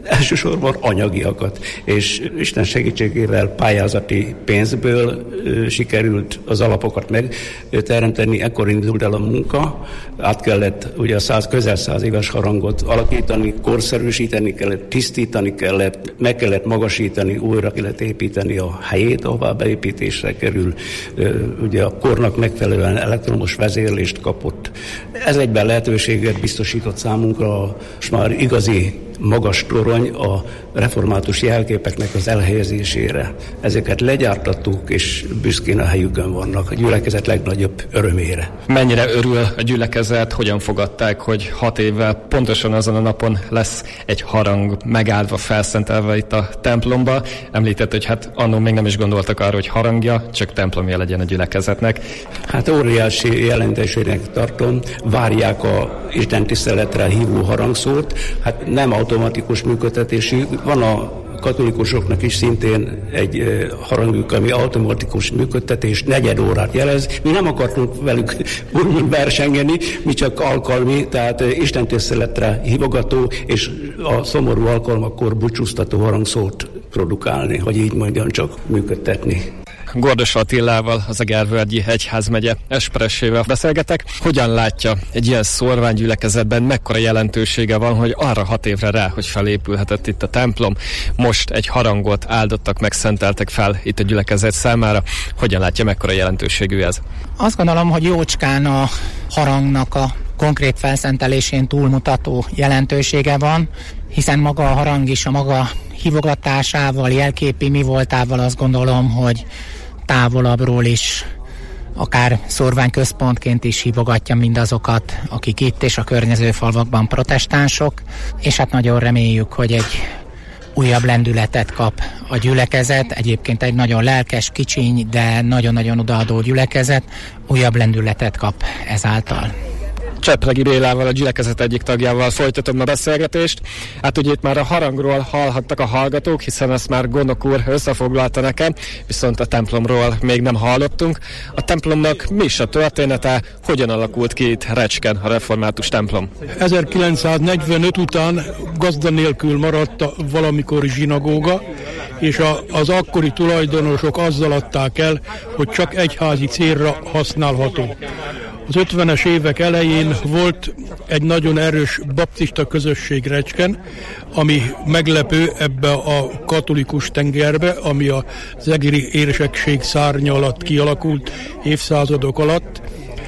elsősorban anyagiakat, és Isten segítségével pályázati pénzből sikerült az alapokat megteremteni, ekkor indult el a munka, át kellett ugye a közel 100 éves harangot alakítani, korszerűsíteni kellett, tisztítani kellett, meg kellett magasítani, újra kellett építeni a helyét, ahová beépítésre kerül, ugye a kornak megfelelően elektromos vezérlést kapott. Ez egyben lehetőséget biztosított számunkra, most már igazi magas torony a református jelképeknek az elhelyezésére. Ezeket legyártattuk, és büszkén a helyükön vannak, a gyülekezet legnagyobb örömére. Mennyire örül a gyülekezet, hogyan fogadták, hogy 6 évvel pontosan azon a napon lesz egy harang megáldva, felszentelve itt a templomba. Említett, hogy hát annól még nem is gondoltak arra, hogy harangja, csak templomja legyen a gyülekezetnek. Hát óriási jelentőségnek tartom, várják a Isten tiszteletre hívó harangszórt, hát nem automatikus működtetésű, van a katolikusoknak is szintén egy harangjuk, ami automatikus működtetés, 4 órát jelez. Mi nem akartunk velük úgymond versengeni, mi csak alkalmi, tehát istentiszteletre hívogató és a szomorú alkalmakkor búcsúztató harangszót produkálni, hogy így mondjam, csak működtetni. Gordos Attilával, az Egervölgyi Egyházmegye esperesével beszélgetek. Hogyan látja egy ilyen szórványgyülekezetben, mekkora jelentősége van, hogy arra 6 évre rá, hogy felépülhetett itt a templom, most egy harangot áldottak meg, szenteltek fel itt a gyülekezet számára. Hogyan látja, mekkora jelentőségű ez? Azt gondolom, hogy jócskán a harangnak a konkrét felszentelésén túlmutató jelentősége van, hiszen maga a harang is a maga hívogatásával, jelképi mi voltával azt gondolom, hogy távolabbról is, akár szórványközpontként is hívogatja mindazokat, akik itt és a környező falvakban protestánsok, és hát nagyon reméljük, hogy egy újabb lendületet kap a gyülekezet, egyébként egy nagyon lelkes, kicsiny, de nagyon-nagyon odaadó gyülekezet, újabb lendületet kap ezáltal. Csepregi Bélával, a gyülekezet egyik tagjával folytatom a beszélgetést. Hát ugye itt már a harangról hallhattak a hallgatók, hiszen ezt már Gondok úr összefoglalta nekem, viszont a templomról még nem hallottunk. A templomnak mi is a története, hogyan alakult ki itt Recsken a református templom? 1945 után gazda nélkül maradt valamikor zsinagóga, és az akkori tulajdonosok azzal adták el, hogy csak egyházi célra használható. Az 50-es évek elején volt egy nagyon erős baptista közösség Recsken, ami meglepő ebbe a katolikus tengerbe, ami az egri érsekség szárnya alatt kialakult évszázadok alatt,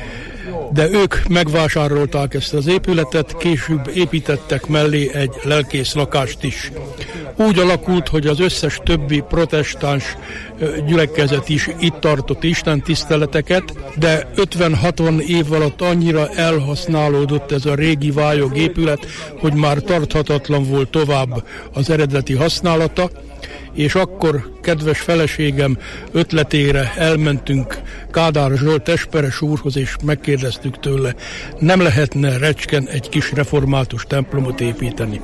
de ők megvásárolták ezt az épületet, később építettek mellé egy lelkész lakást is. Úgy alakult, hogy az összes többi protestáns gyülekezet is itt tartott istentiszteleteket, de 50-60 év alatt annyira elhasználódott ez a régi vályog épület, hogy már tarthatatlan volt tovább az eredeti használata, és akkor kedves feleségem ötletére elmentünk Kádár Zsolt esperes úrhoz, és megkérdeztük tőle, nem lehetne Recsken egy kis református templomot építeni.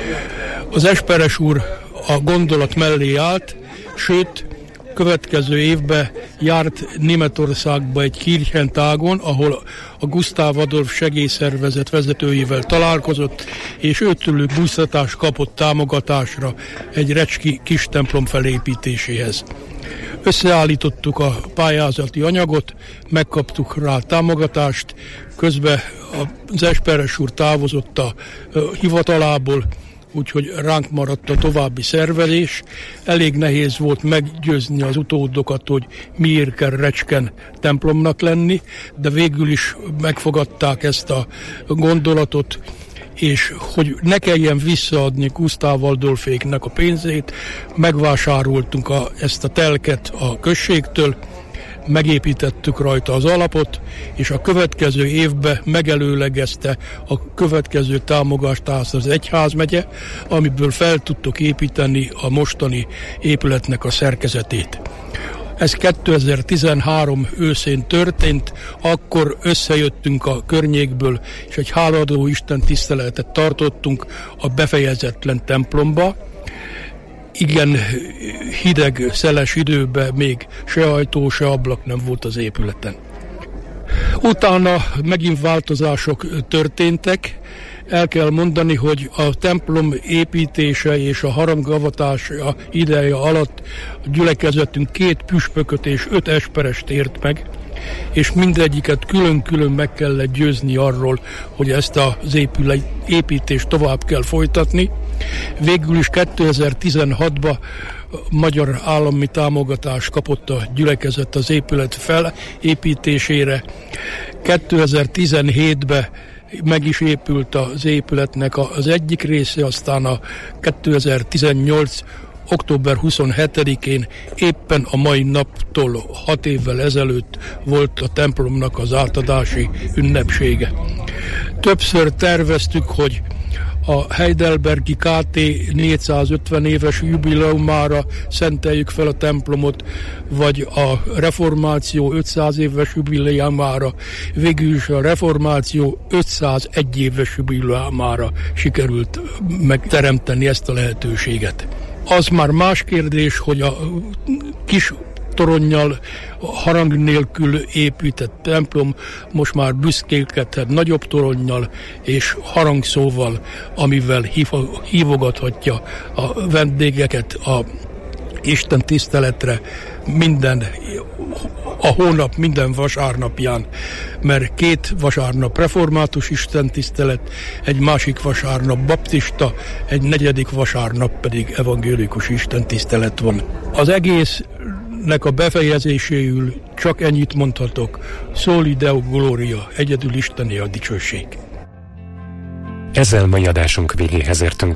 Az esperes úr a gondolat mellé állt, sőt, következő évben járt Németországba egy Kirchentágon, ahol a Gustav Adolf segélyszervezet vezetőjével találkozott, és őtőlük bújtatást kapott támogatásra egy recski kis templom felépítéséhez. Összeállítottuk a pályázati anyagot, megkaptuk rá támogatást, közben az esperes úr távozott a hivatalából, úgyhogy ránk maradt a további szervezés. Elég nehéz volt meggyőzni az utódokat, hogy miért kell Recsken templomnak lenni, de végül is megfogadták ezt a gondolatot, és hogy ne kelljen visszaadni Gustav Adolféknek a pénzét, megvásároltunk ezt a telket a községtől, megépítettük rajta az alapot, és a következő évben megelőlegezte a következő támogatást az egyházmegye, amiből fel tudtuk építeni a mostani épületnek a szerkezetét. Ez 2013 őszén történt, akkor összejöttünk a környékből, és egy hálaadó Isten tiszteletet tartottunk a befejezetlen templomba. Igen, hideg, szeles időben még se ajtó, se ablak nem volt az épületen. Utána megint változások történtek, El kell mondani, hogy a templom építése és a harangavatása ideje alatt a gyülekezetünk 2 püspököt és 5 esperest ért meg, és mindegyiket külön-külön meg kellett győzni arról, hogy ezt az építést tovább kell folytatni. Végül is 2016-ban magyar állami támogatást kapott a gyülekezet az épület felépítésére. 2017-ben meg is épült az épületnek az egyik része, aztán a 2018 október 27-én éppen a mai naptól 6 évvel ezelőtt volt a templomnak az átadási ünnepsége. Többször terveztük, hogy a Heidelbergi KT 450 éves jubileumára szenteljük fel a templomot, vagy a reformáció 500 éves jubileumára. Végül is a reformáció 501 éves jubileumára sikerült megteremteni ezt a lehetőséget. Az már más kérdés, hogy a kis toronnyal, harang nélkül épített templom most már büszkélkedhet nagyobb toronnyal és harangszóval, amivel hívogathatja a vendégeket a Isten tiszteletre a hónap minden vasárnapján, mert 2 vasárnap református istentisztelet, egy másik vasárnap baptista, egy 4. vasárnap pedig evangélikus istentisztelet van. Az egésznek a befejezéséül csak ennyit mondhatok: Soli Deo Gloria, egyedül Istené a dicsőség. Ezzel mai adásunk végéhez értünk.